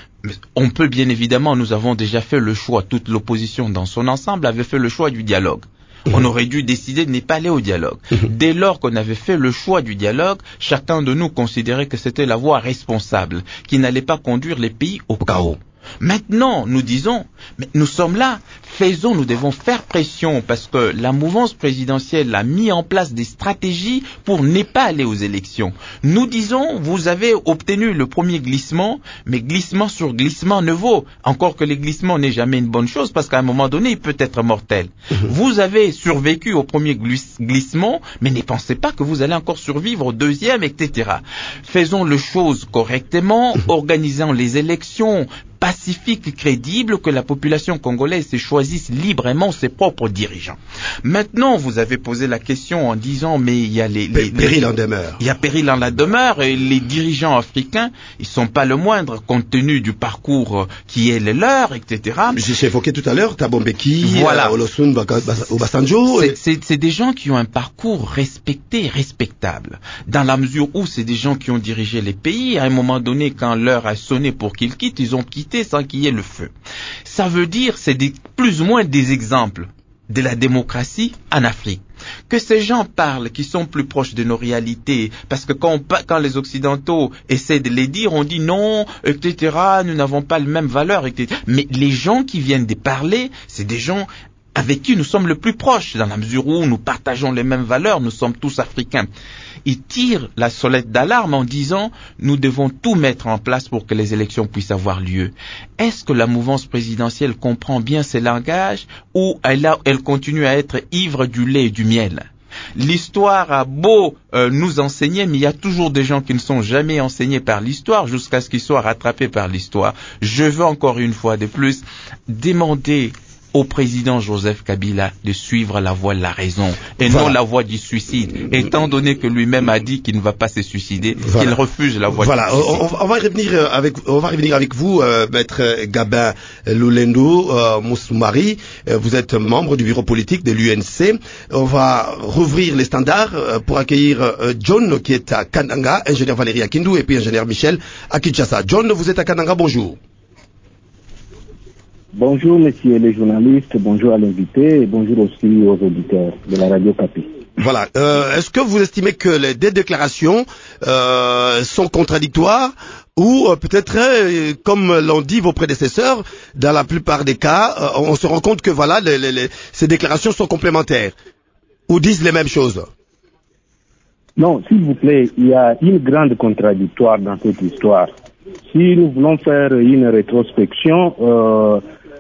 On peut bien évidemment, nous avons déjà fait le choix, toute l'opposition dans son ensemble avait fait le choix du dialogue. On aurait dû décider de ne pas aller au dialogue. Dès lors qu'on avait fait le choix du dialogue, chacun de nous considérait que c'était la voie responsable, qui n'allait pas conduire les pays au chaos. Maintenant, nous disons, mais nous sommes là, faisons, nous devons faire pression parce que la mouvance présidentielle a mis en place des stratégies pour ne pas aller aux élections. Nous disons, vous avez obtenu le premier glissement, mais glissement sur glissement ne vaut. Encore que les glissements n'est jamais une bonne chose parce qu'à un moment donné, il peut être mortel. Vous avez survécu au premier glissement, mais ne pensez pas que vous allez encore survivre au deuxième, et cetera. Faisons les choses correctement, organisons les élections pacifique, crédible, que la population congolaise se choisisse librement ses propres dirigeants. Maintenant, vous avez posé la question en disant, mais il y a les... les péril les, en demeure. Il y a péril en la demeure, et les dirigeants africains, ils sont pas le moindre, compte tenu du parcours qui est le leur, et cetera. J'ai évoqué tout à l'heure, Thabo Mbeki, voilà. euh, Olosun Obasanjo. C'est, c'est, c'est des gens qui ont un parcours respecté, respectable. Dans la mesure où c'est des gens qui ont dirigé les pays, à un moment donné, quand l'heure a sonné pour qu'ils quittent, ils ont quitté sans qu'il y ait le feu. Ça veut dire, c'est des, plus ou moins des exemples de la démocratie en Afrique. Que ces gens parlent, qui sont plus proches de nos réalités, parce que quand, on, quand les Occidentaux essaient de les dire, on dit non, et cetera, nous n'avons pas les mêmes valeurs, et cetera. Mais les gens qui viennent de parler, c'est des gens avec qui nous sommes le plus proches, dans la mesure où nous partageons les mêmes valeurs, nous sommes tous africains. Ils tirent la sonnette d'alarme en disant « Nous devons tout mettre en place pour que les élections puissent avoir lieu ». Est-ce que la mouvance présidentielle comprend bien ces langages ou elle, a, elle continue à être ivre du lait et du miel ? L'histoire a beau euh, nous enseigner, mais il y a toujours des gens qui ne sont jamais enseignés par l'histoire jusqu'à ce qu'ils soient rattrapés par l'histoire. Je veux encore une fois de plus demander au président Joseph Kabila de suivre la voie de la raison et voilà. non la voie du suicide, étant donné que lui-même a dit qu'il ne va pas se suicider, voilà. qu'il refuse la voie voilà. du suicide. On, on va revenir avec, on va revenir avec vous, euh, maître Gabin Lulendo euh, Moussoumari. Euh, vous êtes membre du bureau politique de l'U N C. On va rouvrir les standards euh, pour accueillir euh, John qui est à Kananga, ingénieur Valérie Akindou et puis ingénieur Michel à Kinshasa. John, vous êtes à Kananga, bonjour. Bonjour, messieurs les journalistes, bonjour à l'invité et bonjour aussi aux auditeurs de la radio Capi. Voilà. Euh, est-ce que vous estimez que les deux déclarations euh, sont contradictoires ou euh, peut-être, euh, comme l'ont dit vos prédécesseurs, dans la plupart des cas, euh, on se rend compte que voilà, les, les, les, ces déclarations sont complémentaires ou disent les mêmes choses? Non, s'il vous plaît, il y a une grande contradictoire dans cette histoire. Si nous voulons faire une rétrospection, euh,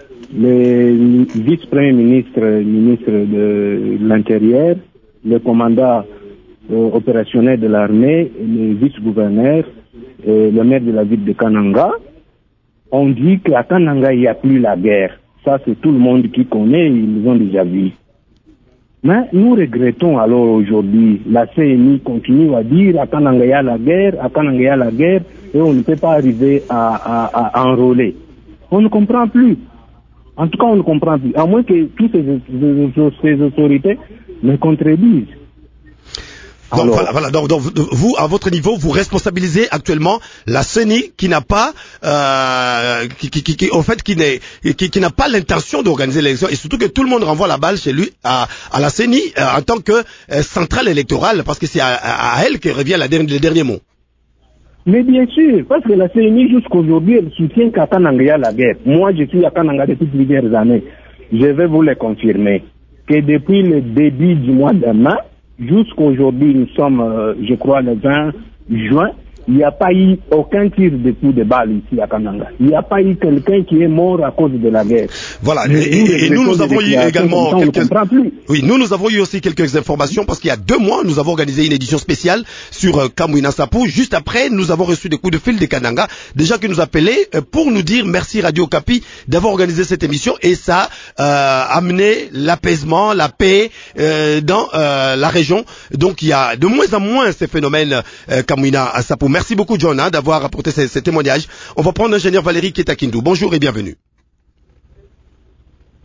les vice-premiers ministres, ministre de l'Intérieur, le commandant euh, opérationnel de l'armée, le vice-gouverneur, et le maire de la ville de Kananga, ont dit qu'à Kananga, il n'y a plus la guerre. Ça, c'est tout le monde qui connaît, ils ont déjà vu. Mais nous regrettons alors aujourd'hui, la C N I continue à dire à Kananga, il y a la guerre, à Kananga, il y a la guerre, et on ne peut pas arriver à, à, à enrôler. On ne comprend plus. En tout cas, on ne comprend plus. À moins que toutes ces, ces, ces autorités me contredisent. Donc, alors, voilà, voilà. Donc, donc, vous, à votre niveau, vous responsabilisez actuellement la C E N I qui n'a pas, euh, qui, qui, qui, en fait, qui n'est, qui, qui n'a pas l'intention d'organiser l'élection, et surtout que tout le monde renvoie la balle chez lui à, à la C E N I euh, en tant que euh, centrale électorale, parce que c'est à, à, à elle que revient la dernière, le dernier mot. Mais bien sûr, parce que la C E N I jusqu'aujourd'hui, elle soutient qu'à Kananga il y a la guerre. Moi, je suis à Kananga depuis plusieurs années. Je vais vous le confirmer que depuis le début du mois de mai jusqu'aujourd'hui, nous sommes, euh, je crois, le vingt juin, il n'y a pas eu aucun tir de coup de balle ici à Kananga. Il n'y a pas eu quelqu'un qui est mort à cause de la guerre. Voilà. Et, et, et nous, nous avons eu également quelques... Oui, nous, nous avons eu aussi quelques informations parce qu'il y a deux mois, nous avons organisé une édition spéciale sur euh, Kamwina Sapou. Juste après, nous avons reçu des coups de fil de Kananga, déjà qui nous appelaient euh, pour nous dire merci Radio Kapi d'avoir organisé cette émission, et ça a euh, amené l'apaisement, la paix euh, dans euh, la région. Donc, il y a de moins en moins ces phénomènes euh, Kamwina Sapou. Merci beaucoup, John, hein, d'avoir apporté ces, ces témoignages. On va prendre l'ingénieur Valérie qui est à Kindu. Bonjour et bienvenue.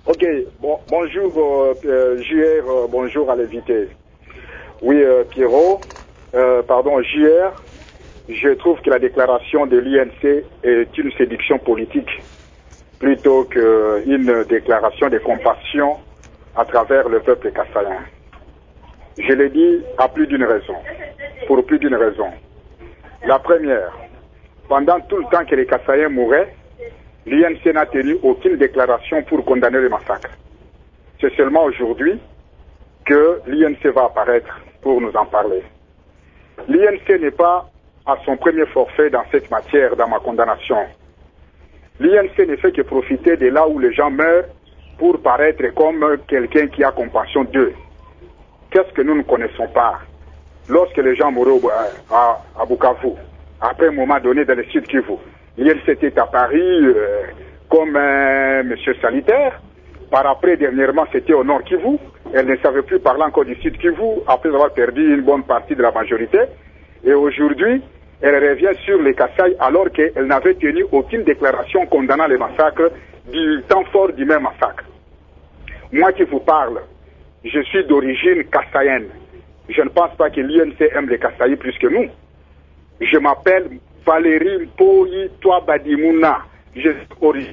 Ok, bon, bonjour euh, euh, J R, euh, bonjour à l'invité. Oui, euh, Pierrot, euh, pardon, J R, je trouve que la déclaration de l'I N C est une séduction politique plutôt qu'une déclaration de compassion à travers le peuple kassaïen. Je l'ai dit à plus d'une raison, pour plus d'une raison. La première, pendant tout le temps que les Kassaïens mouraient, l'I N C n'a tenu aucune déclaration pour condamner le massacre. C'est seulement aujourd'hui que l'I N C va apparaître pour nous en parler. L'I N C n'est pas à son premier forfait dans cette matière, dans ma condamnation. L'I N C ne fait que profiter de là où les gens meurent pour paraître comme quelqu'un qui a compassion d'eux. Qu'est-ce que nous ne connaissons pas? Lorsque les gens mouraient à, à Bukavu, après un moment donné dans le sud Kivu, l'I N C était apparu euh, comme un monsieur sanitaire. Par après, dernièrement, c'était au nord Kivu. Elle ne savait plus parler encore du sud Kivu, après avoir perdu une bonne partie de la majorité. Et aujourd'hui, elle revient sur les Kasaï alors qu'elle n'avait tenu aucune déclaration condamnant les massacres du temps fort du même massacre. Moi qui vous parle, je suis d'origine kassaïenne. Je ne pense pas que l'I N C aime les Kasaïs plus que nous. Je m'appelle Valérie Mpoyi Touabadimouna. Je suis d'origine.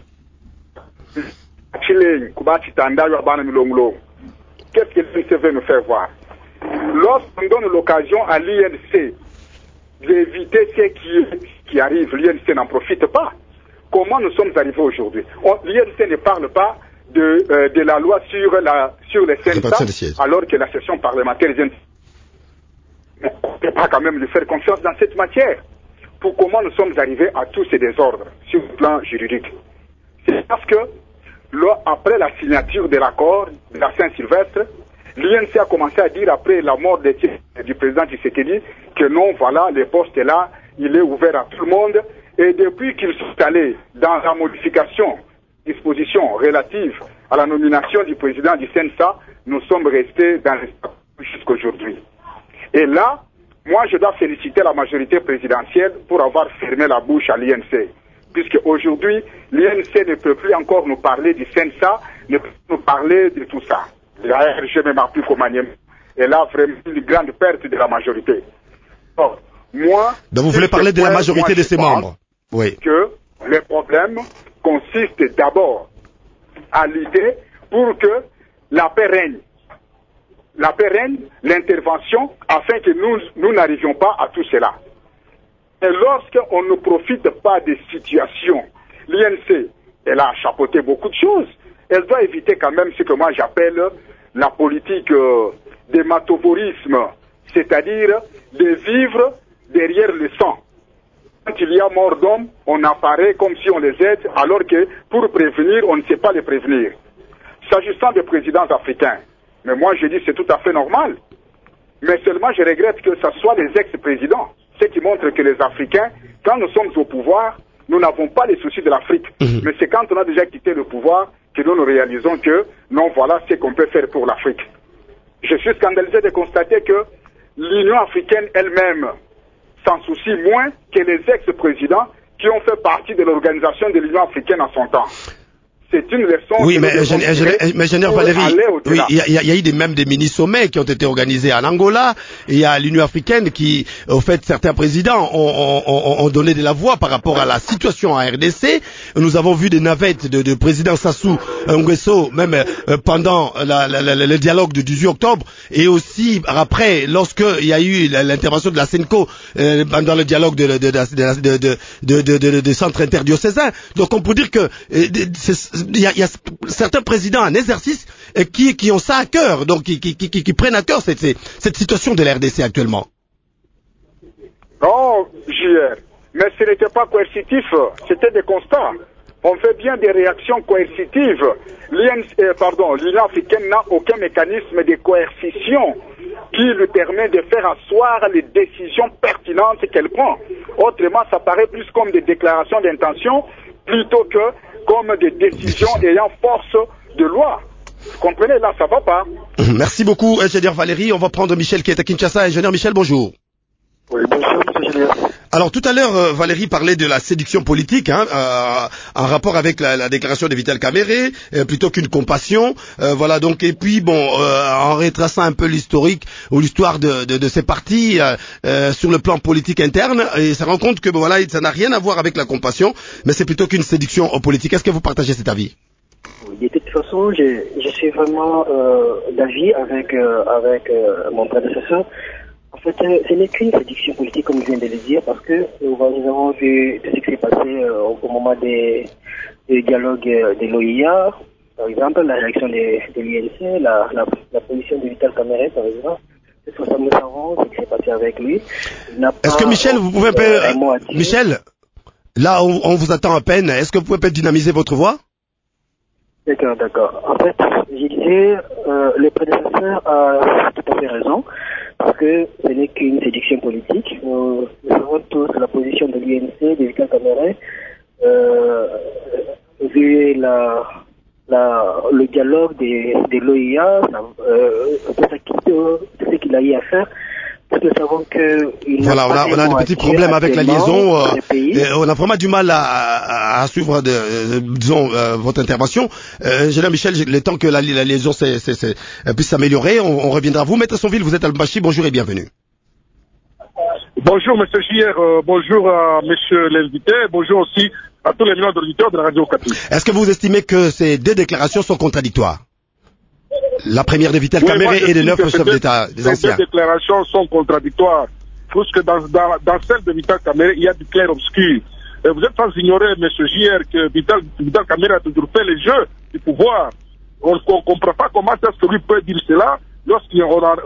Qu'est-ce que l'I N C veut nous faire voir? Lorsqu'on donne l'occasion à l'I N C d'éviter ce qui, qui arrive, l'I N C n'en profite pas. Comment nous sommes arrivés aujourd'hui? L'I N C ne parle pas de, euh, de la loi sur, la, sur les Sénats, alors que la session parlementaire vient. On ne peut pas quand même lui faire confiance dans cette matière. Pour comment nous sommes arrivés à tous ces désordres sur le plan juridique? C'est parce que, là, après la signature de l'accord de la Saint-Sylvestre, l'I N C a commencé à dire après la mort de, du président Tshisekedi que non, voilà, le poste est là, il est ouvert à tout le monde. Et depuis qu'ils sont allés dans la modification, disposition relative à la nomination du président du C N S A, nous sommes restés dans le jusqu'à aujourd'hui. Et là, moi je dois féliciter la majorité présidentielle pour avoir fermé la bouche à l'I N C. Puisque aujourd'hui, l'I N C ne peut plus encore nous parler du C N S A, ne peut plus nous parler de tout ça. La R G même plus qu'au Manième. Et là, vraiment, une grande perte de la majorité. Or, moi... Donc vous voulez parler de la majorité moi, de ses membres? Oui. Que le problème consiste d'abord à lutter pour que la paix règne. La paix règne, l'intervention, afin que nous, nous n'arrivions pas à tout cela. Et lorsqu'on ne profite pas des situations, l'I N C, elle a chapeauté beaucoup de choses. Elle doit éviter quand même ce que moi j'appelle la politique euh, d'hématovorisme, c'est-à-dire de vivre derrière le sang. Quand il y a mort d'homme, on apparaît comme si on les aide, alors que pour prévenir, on ne sait pas les prévenir. S'agissant des présidents africains, mais moi je dis c'est tout à fait normal. Mais seulement je regrette que ce soit les ex-présidents, ce qui montre que les Africains, quand nous sommes au pouvoir, nous n'avons pas les soucis de l'Afrique. Mmh. Mais c'est quand on a déjà quitté le pouvoir que nous nous réalisons que non, voilà ce qu'on peut faire pour l'Afrique. Je suis scandalisé de constater que l'Union africaine elle-même s'en soucie moins que les ex-présidents qui ont fait partie de l'organisation de l'Union africaine en son temps. C'est une leçon. Oui, mais ingénieur Valérie, oui, il y, y, y a eu des, même des mini-sommets qui ont été organisés en Angola. Il y a l'Union africaine qui, au fait, certains présidents ont, ont, ont donné de la voix par rapport à la situation en R D C. Nous avons vu des navettes de, de président Sassou Nguesso, même euh, pendant la, la, la, le dialogue du dix-huit octobre, et aussi après, lorsque il y a eu l'intervention de la Senco euh, pendant le dialogue de, de, de, de, de, de, de, de, de centre interdiocésain. Donc on peut dire que euh, c'est Il y, a, il y a certains présidents en exercice euh, qui, qui ont ça à cœur, donc qui, qui, qui, qui prennent à cœur cette, cette situation de l'R D C actuellement. Non, J R, mais ce n'était pas coercitif, c'était des constats. On fait bien des réactions coercitives. L'Union africaine n'a aucun mécanisme de coercition qui lui permet de faire asseoir les décisions pertinentes qu'elle prend. Autrement, ça paraît plus comme des déclarations d'intention plutôt que comme des décisions ayant force de loi. Vous comprenez, là, ça va pas. Merci beaucoup, ingénieur Valérie. On va prendre Michel qui est à Kinshasa. Ingénieur Michel, bonjour. Oui, bonjour, monsieur Julien. Alors tout à l'heure, euh, Valérie parlait de la séduction politique, hein, euh, en rapport avec la, la déclaration de Vital Kamerhe, euh, plutôt qu'une compassion. Euh, voilà donc et puis bon, euh, en retraçant un peu l'historique ou l'histoire de, de, de ces partis euh, euh, sur le plan politique interne, et ça rend compte que bon, voilà, ça n'a rien à voir avec la compassion, mais c'est plutôt qu'une séduction politique. Est-ce que vous partagez cet avis? De toute façon, je, je suis vraiment euh, d'avis avec euh, avec euh, mon prédécesseur. En fait, ce n'est qu'une séduction politique, comme je viens de le dire, parce que nous, nous avons vu tout ce qui s'est passé euh, au moment des, des dialogues de l'O I A, par exemple, la réaction de, de l'I N C, la, la, la position de Vital Kamerhe, par exemple. C'est ce que nous savons, ce qui s'est passé avec lui. Est-ce que Michel, vous pouvez un peu... Euh, Michel, là, on, on vous attend à peine. Est-ce que vous pouvez peut-être dynamiser votre voix? D'accord, d'accord. En fait, je disais, euh, le prédécesseur a tout à fait raison. Parce que ce n'est qu'une séduction politique. Nous, nous savons tous la position de l'U N C, de Vital Kamerhe, euh, vu la, la, le dialogue de, de l'O I A, euh, tout ce qu'il a eu à faire. Nous savons que il voilà, on a, on a des petits problèmes avec la liaison. Euh, et on a vraiment du mal à, à, à suivre, de, de, disons, euh, votre intervention. Euh, Ingénieur Michel, le temps que la, la liaison c'est, c'est, c'est, puisse s'améliorer, on, on reviendra à vous. Maître Sonville, vous êtes à Lubumbashi, bonjour et bienvenue. Bonjour Monsieur J R, euh, bonjour à Monsieur l'invité, bonjour aussi à tous les millions d'auditeurs de la Radio Okapi. Est-ce que vous estimez que ces deux déclarations sont contradictoires? La première de Vital oui, Kamerhe et de neuf chefs d'État des anciens. Ces deux déclarations sont contradictoires, puisque dans, dans, dans celle de Vital Kamerhe, il y a du clair obscur. Et vous êtes sans ignorer, M. J R, que Vital, Vital Kamerhe a toujours fait les jeux du pouvoir. On ne comprend pas comment est-ce que lui peut dire cela. Lorsqu'il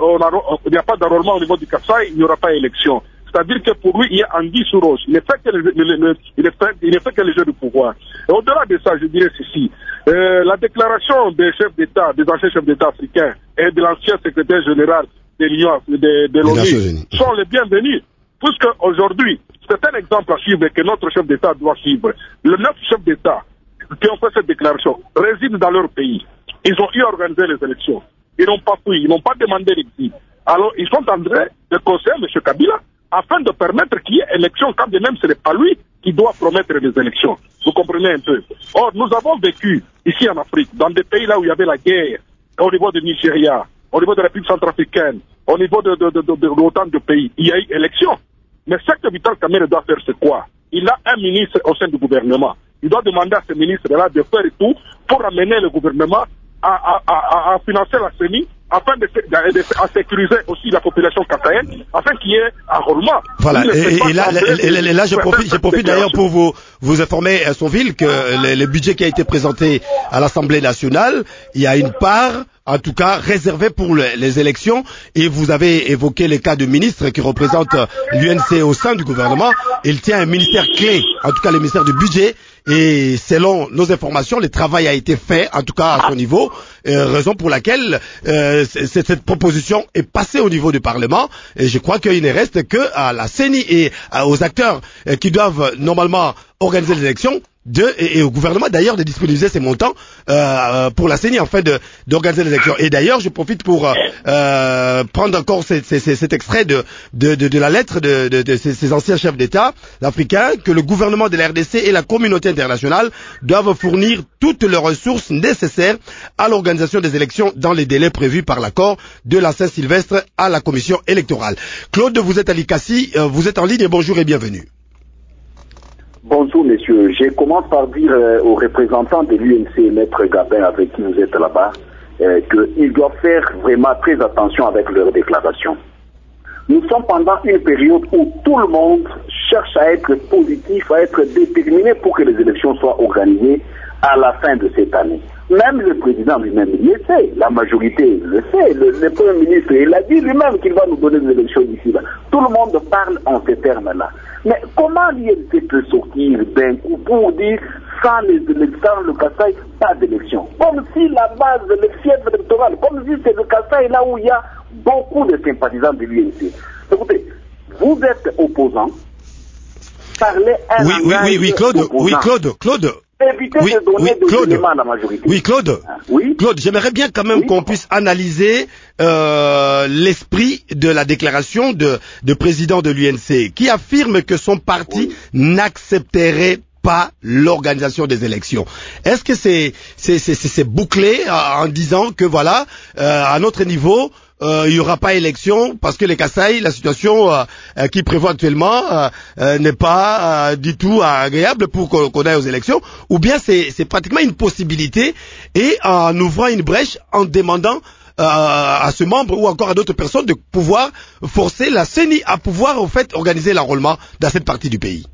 n'y a, a pas d'enrôlement au niveau du Kasaï, il n'y aura pas élection. C'est-à-dire que pour lui, il y a anguille sous roche. Il ne fait que les, les, les, il ne fait, il ne fait que les jeux du pouvoir. Et au-delà de ça, je dirais ceci. Euh, la déclaration des chefs d'État, des anciens chefs d'État africains et de l'ancien secrétaire général de l'Union de, de l'ONU sont les bienvenus. Puisque aujourd'hui, c'est un exemple à suivre que notre chef d'État doit suivre. Les neuf chefs d'État qui ont fait cette déclaration résident dans leur pays. Ils ont eu à organiser les élections. Ils n'ont pas fui, ils n'ont pas demandé l'exil. Alors, ils sont en train de conseiller M. Kabila afin de permettre qu'il y ait élection, quand bien même ce n'est pas lui qui doit promettre les élections. Vous comprenez un peu. Or, nous avons vécu ici en Afrique, dans des pays là où il y avait la guerre, au niveau du Nigeria, au niveau de la République centrafricaine, au niveau de, de, de, de, de, de autant de pays, il y a eu élection. Mais ce que Vital Kamerhe doit faire, c'est quoi? Il a un ministre au sein du gouvernement. Il doit demander à ce ministre-là de faire tout pour amener le gouvernement à, à, à, à financer la C E N I, afin de, de, de, à sécuriser aussi la population kathaïenne, afin qu'il y ait un roulement. Voilà, et, et, et là, et, et là je profite, je profite d'ailleurs pour vous, vous informer à Sonville que le, le budget qui a été présenté à l'Assemblée nationale, il y a une part, en tout cas, réservée pour le, les élections, et vous avez évoqué les cas de ministres qui représentent l'U N C au sein du gouvernement. Il tient un ministère clé, en tout cas le ministère du budget, et selon nos informations, le travail a été fait, en tout cas à son niveau, euh, raison pour laquelle euh, cette, cette proposition est passée au niveau du Parlement, et je crois qu'il ne reste que à la C E N I et à, aux acteurs euh, qui doivent normalement organiser les élections de, et, et au gouvernement d'ailleurs de disponibiliser ces montants euh, pour la C E N I en fait de d'organiser les élections. Et d'ailleurs je profite pour euh, prendre encore ces, ces, ces, cet extrait de, de, de, de la lettre de, de, de ces, ces anciens chefs d'État africains que le gouvernement de la R D C et la communauté internationale doivent fournir toutes les ressources nécessaires à l'organisation des élections dans les délais prévus par l'accord de la Saint-Sylvestre à la commission électorale. Claude, vous êtes à l'I C A S I, vous êtes en ligne et bonjour et bienvenue. Bonjour messieurs, je commence par dire euh, aux représentants de l'U N C, Maître Gabin avec qui vous êtes là-bas, euh, qu'ils doivent faire vraiment très attention avec leurs déclarations. Nous sommes pendant une période où tout le monde cherche à être positif, à être déterminé pour que les élections soient organisées à la fin de cette année. Même le président lui-même, il le sait, la majorité le sait, le, le Premier ministre, il a dit lui-même qu'il va nous donner des élections d'ici là. Tout le monde parle en ces termes-là. Mais comment l'I N C peut sortir d'un coup pour dire sans, les, sans le Kasaï, pas d'élection? Comme si la base, le fief électoral, comme si c'est le Kasaï là où il y a beaucoup de sympathisants de l'U N C. Écoutez, vous êtes opposant, parlez un oui, oui, oui, oui, Claude, opposant. oui, Claude, Claude. éviter oui, de donner oui, des Claude. éléments à la majorité. Oui, Claude. Ah, oui. Claude, j'aimerais bien quand même oui. qu'on puisse analyser euh, l'esprit de la déclaration de, de président de l'U N C, qui affirme que son parti oui. n'accepterait pas l'organisation des élections. Est-ce que c'est c'est c'est c'est bouclé en disant que voilà, euh, à notre niveau, euh, il y aura pas élection parce que les Kasaï, la situation euh, euh, qui prévoit actuellement euh, euh, n'est pas euh, du tout agréable pour qu'on, qu'on aille aux élections, ou bien c'est c'est pratiquement une possibilité, et en ouvrant une brèche, en demandant euh, à ce membre ou encore à d'autres personnes de pouvoir forcer la C E N I à pouvoir en fait organiser l'enrôlement dans cette partie du pays.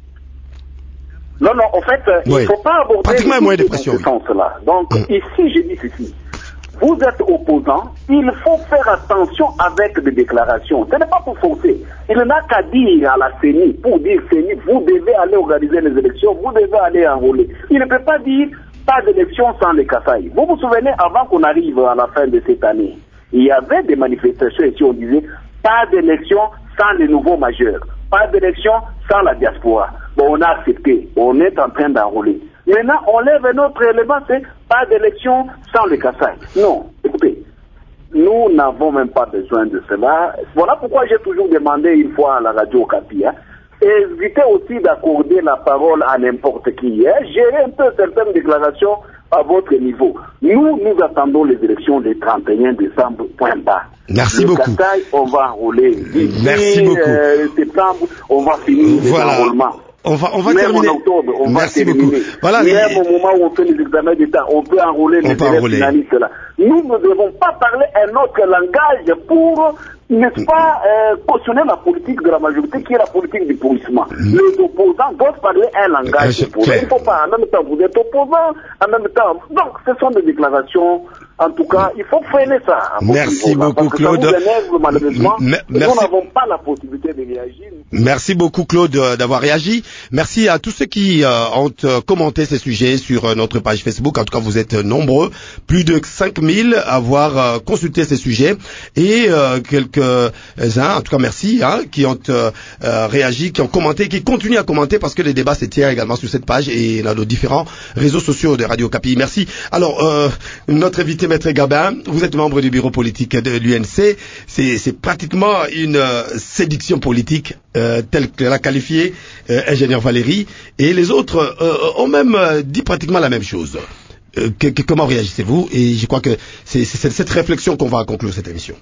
Non, non, en fait, oui. il ne faut pas aborder pratiquement un moyen de pression, dans ce sens-là. Donc, mmh. ici, je dis ceci. Vous êtes opposant, il faut faire attention avec des déclarations. Ce n'est pas pour forcer. Il n'a qu'à dire à la C E N I, pour dire C E N I, vous devez aller organiser les élections, vous devez aller enrôler. Il ne peut pas dire pas d'élection sans les Kasaï. Vous vous souvenez, avant qu'on arrive à la fin de cette année, il y avait des manifestations ici, on disait pas d'élection sans les nouveaux majeurs, pas d'élection sans la diaspora. Bon, on a accepté, on est en train d'enrôler. Maintenant, on lève un autre élément, c'est pas d'élection sans les Kasaï. Non, écoutez, nous n'avons même pas besoin de cela. Voilà pourquoi j'ai toujours demandé une fois à la radio Okapi, hein, évitez aussi d'accorder la parole à n'importe qui. Hein, gérez un peu certaines déclarations à votre niveau. Nous, nous attendons les élections le trente et un décembre, point barre. Merci le beaucoup. Kasaï, on va enrôler. D'ici, Merci beaucoup. Euh, septembre, on va finir voilà. les enrôlements. On va, on va Même terminer. en octobre, on Merci va terminer. beaucoup. Voilà, Même les... au moment où on fait les examens d'État, on peut enrôler les élèves finalistes là. Nous ne devons pas parler un autre langage pour, n'est-ce pas, euh, cautionner la politique de la majorité qui est la politique du pourrissement. Mmh. Les opposants doivent parler un langage de pourrissement. Il ne faut pas, en même temps, vous êtes opposant, en même temps. Donc, ce sont des déclarations. En tout cas, il faut freiner ça. Merci niveau, beaucoup, parce Claude. Que ça vous énerve, malheureusement. M- nous merci. n'avons pas la possibilité de réagir. Merci beaucoup, Claude, d'avoir réagi. Merci à tous ceux qui euh, ont euh, commenté ces sujets sur euh, notre page Facebook. En tout cas, vous êtes nombreux, plus de cinq mille à avoir euh, consulté ces sujets, et euh, quelques-uns, en tout cas merci, hein, qui ont euh, euh, réagi, qui ont commenté, qui continuent à commenter, parce que les débats s'étirent également sur cette page et dans nos différents réseaux sociaux de Radio Okapi. Merci. Alors, euh, notre invité, Maître Gabin, vous êtes membre du bureau politique de l'U N C. C'est, c'est pratiquement une euh, séduction politique euh, telle que l'a qualifiée euh, ingénieur Valérie, et les autres euh, ont même euh, dit pratiquement la même chose. Euh, que, que, comment réagissez-vous? Et je crois que c'est, c'est cette réflexion qu'on va conclure cette émission.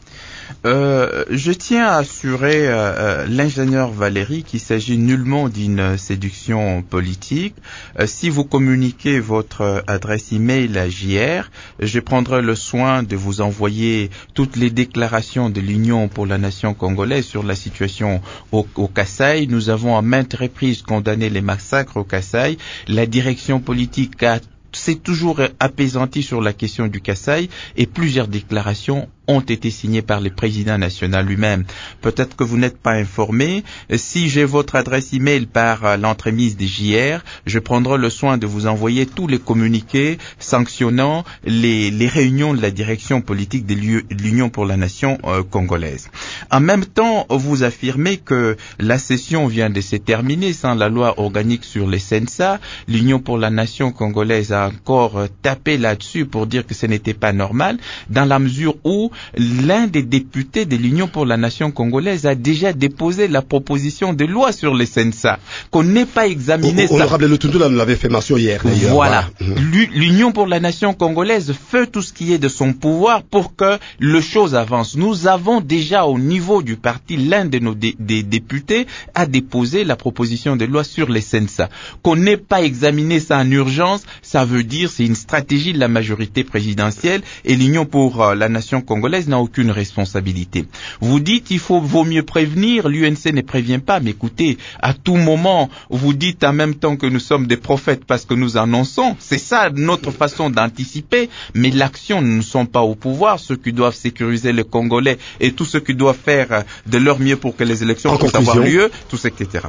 Euh, je tiens à assurer euh, l'ingénieur Valérie qu'il s'agit nullement d'une séduction politique. Euh, si vous communiquez votre adresse email à J R, je prendrai le soin de vous envoyer toutes les déclarations de l'Union pour la nation congolaise sur la situation au, au Kasaï. Nous avons à maintes reprises condamné les massacres au Kasaï. La direction politique a s'est toujours apaisanti sur la question du Kasaï, et plusieurs déclarations ont été signées par le président national lui-même. Peut-être que vous n'êtes pas informé. Si j'ai votre adresse email par l'entremise des J R, je prendrai le soin de vous envoyer tous les communiqués sanctionnant les, les réunions de la direction politique de l'Union pour la nation euh, congolaise. En même temps, vous affirmez que la session vient de se terminer sans la loi organique sur les C E N S A. L'Union pour la nation congolaise a encore tapé là-dessus pour dire que ce n'était pas normal, dans la mesure où l'un des députés de l'Union pour la nation congolaise a déjà déposé la proposition de loi sur les C E N S A, qu'on n'ait pas examiné ça. Honorable Lutundu l'avait fait mention hier, d'ailleurs. Voilà. L'Union pour la nation congolaise fait tout ce qui est de son pouvoir pour que le chose avance. Nous avons déjà au niveau du parti, l'un de nos dé des députés a déposé la proposition de loi sur les C E N S A. Qu'on n'ait pas examiné ça en urgence, ça veut dire c'est une stratégie de la majorité présidentielle, et l'Union pour euh, la nation congolaise n'a aucune responsabilité. Vous dites il faut vaut mieux prévenir, l'U N C ne prévient pas, mais écoutez, à tout moment, vous dites en même temps que nous sommes des prophètes parce que nous annonçons, c'est ça notre façon d'anticiper, mais l'action, nous ne sommes pas au pouvoir, ceux qui doivent sécuriser les Congolais et tous ceux qui doivent faire de leur mieux pour que les élections puissent avoir lieu, tout ça, et cetera.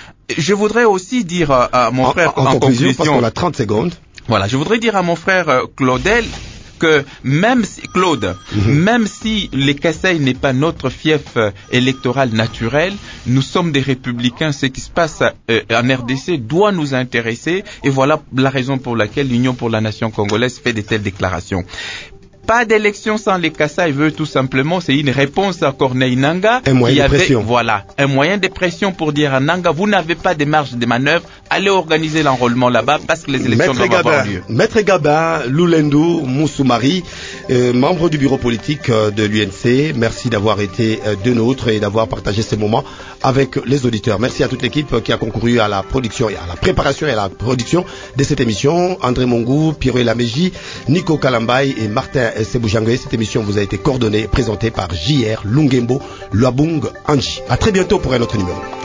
Je voudrais aussi dire à mon frère, en, en, en conclusion, conclusion, parce qu'on a trente secondes. Voilà, je voudrais dire à mon frère euh, Claudel, que même si, Claude, mm-hmm. même si les Kasaï n'est pas notre fief euh, électoral naturel, nous sommes des républicains. Ce qui se passe euh, en R D C doit nous intéresser, et voilà la raison pour laquelle l'Union pour la nation congolaise fait de telles déclarations. Pas d'élection sans les Kasaï veut tout simplement, c'est une réponse à Corneille Nangaa. Un moyen qui de avait, pression. Voilà, un moyen de pression pour dire à Nangaa, vous n'avez pas de marge de manœuvre, allez organiser l'enrôlement là-bas parce que les élections Maître doivent Gabin, avoir lieu. Maître Gabin, Loulendou Moussoumari, euh, membre du bureau politique euh, de l'U N C, merci d'avoir été euh, de nôtres et d'avoir partagé ces moments avec les auditeurs. Merci à toute l'équipe euh, qui a concouru à la production et à la préparation et à la production de cette émission. André Mongou, Pierre Laméji, Nico Kalambay et Martin Seboujangue. Cette émission vous a été coordonnée et présentée par J R Lungembo Luabung Anji. À très bientôt pour un autre numéro.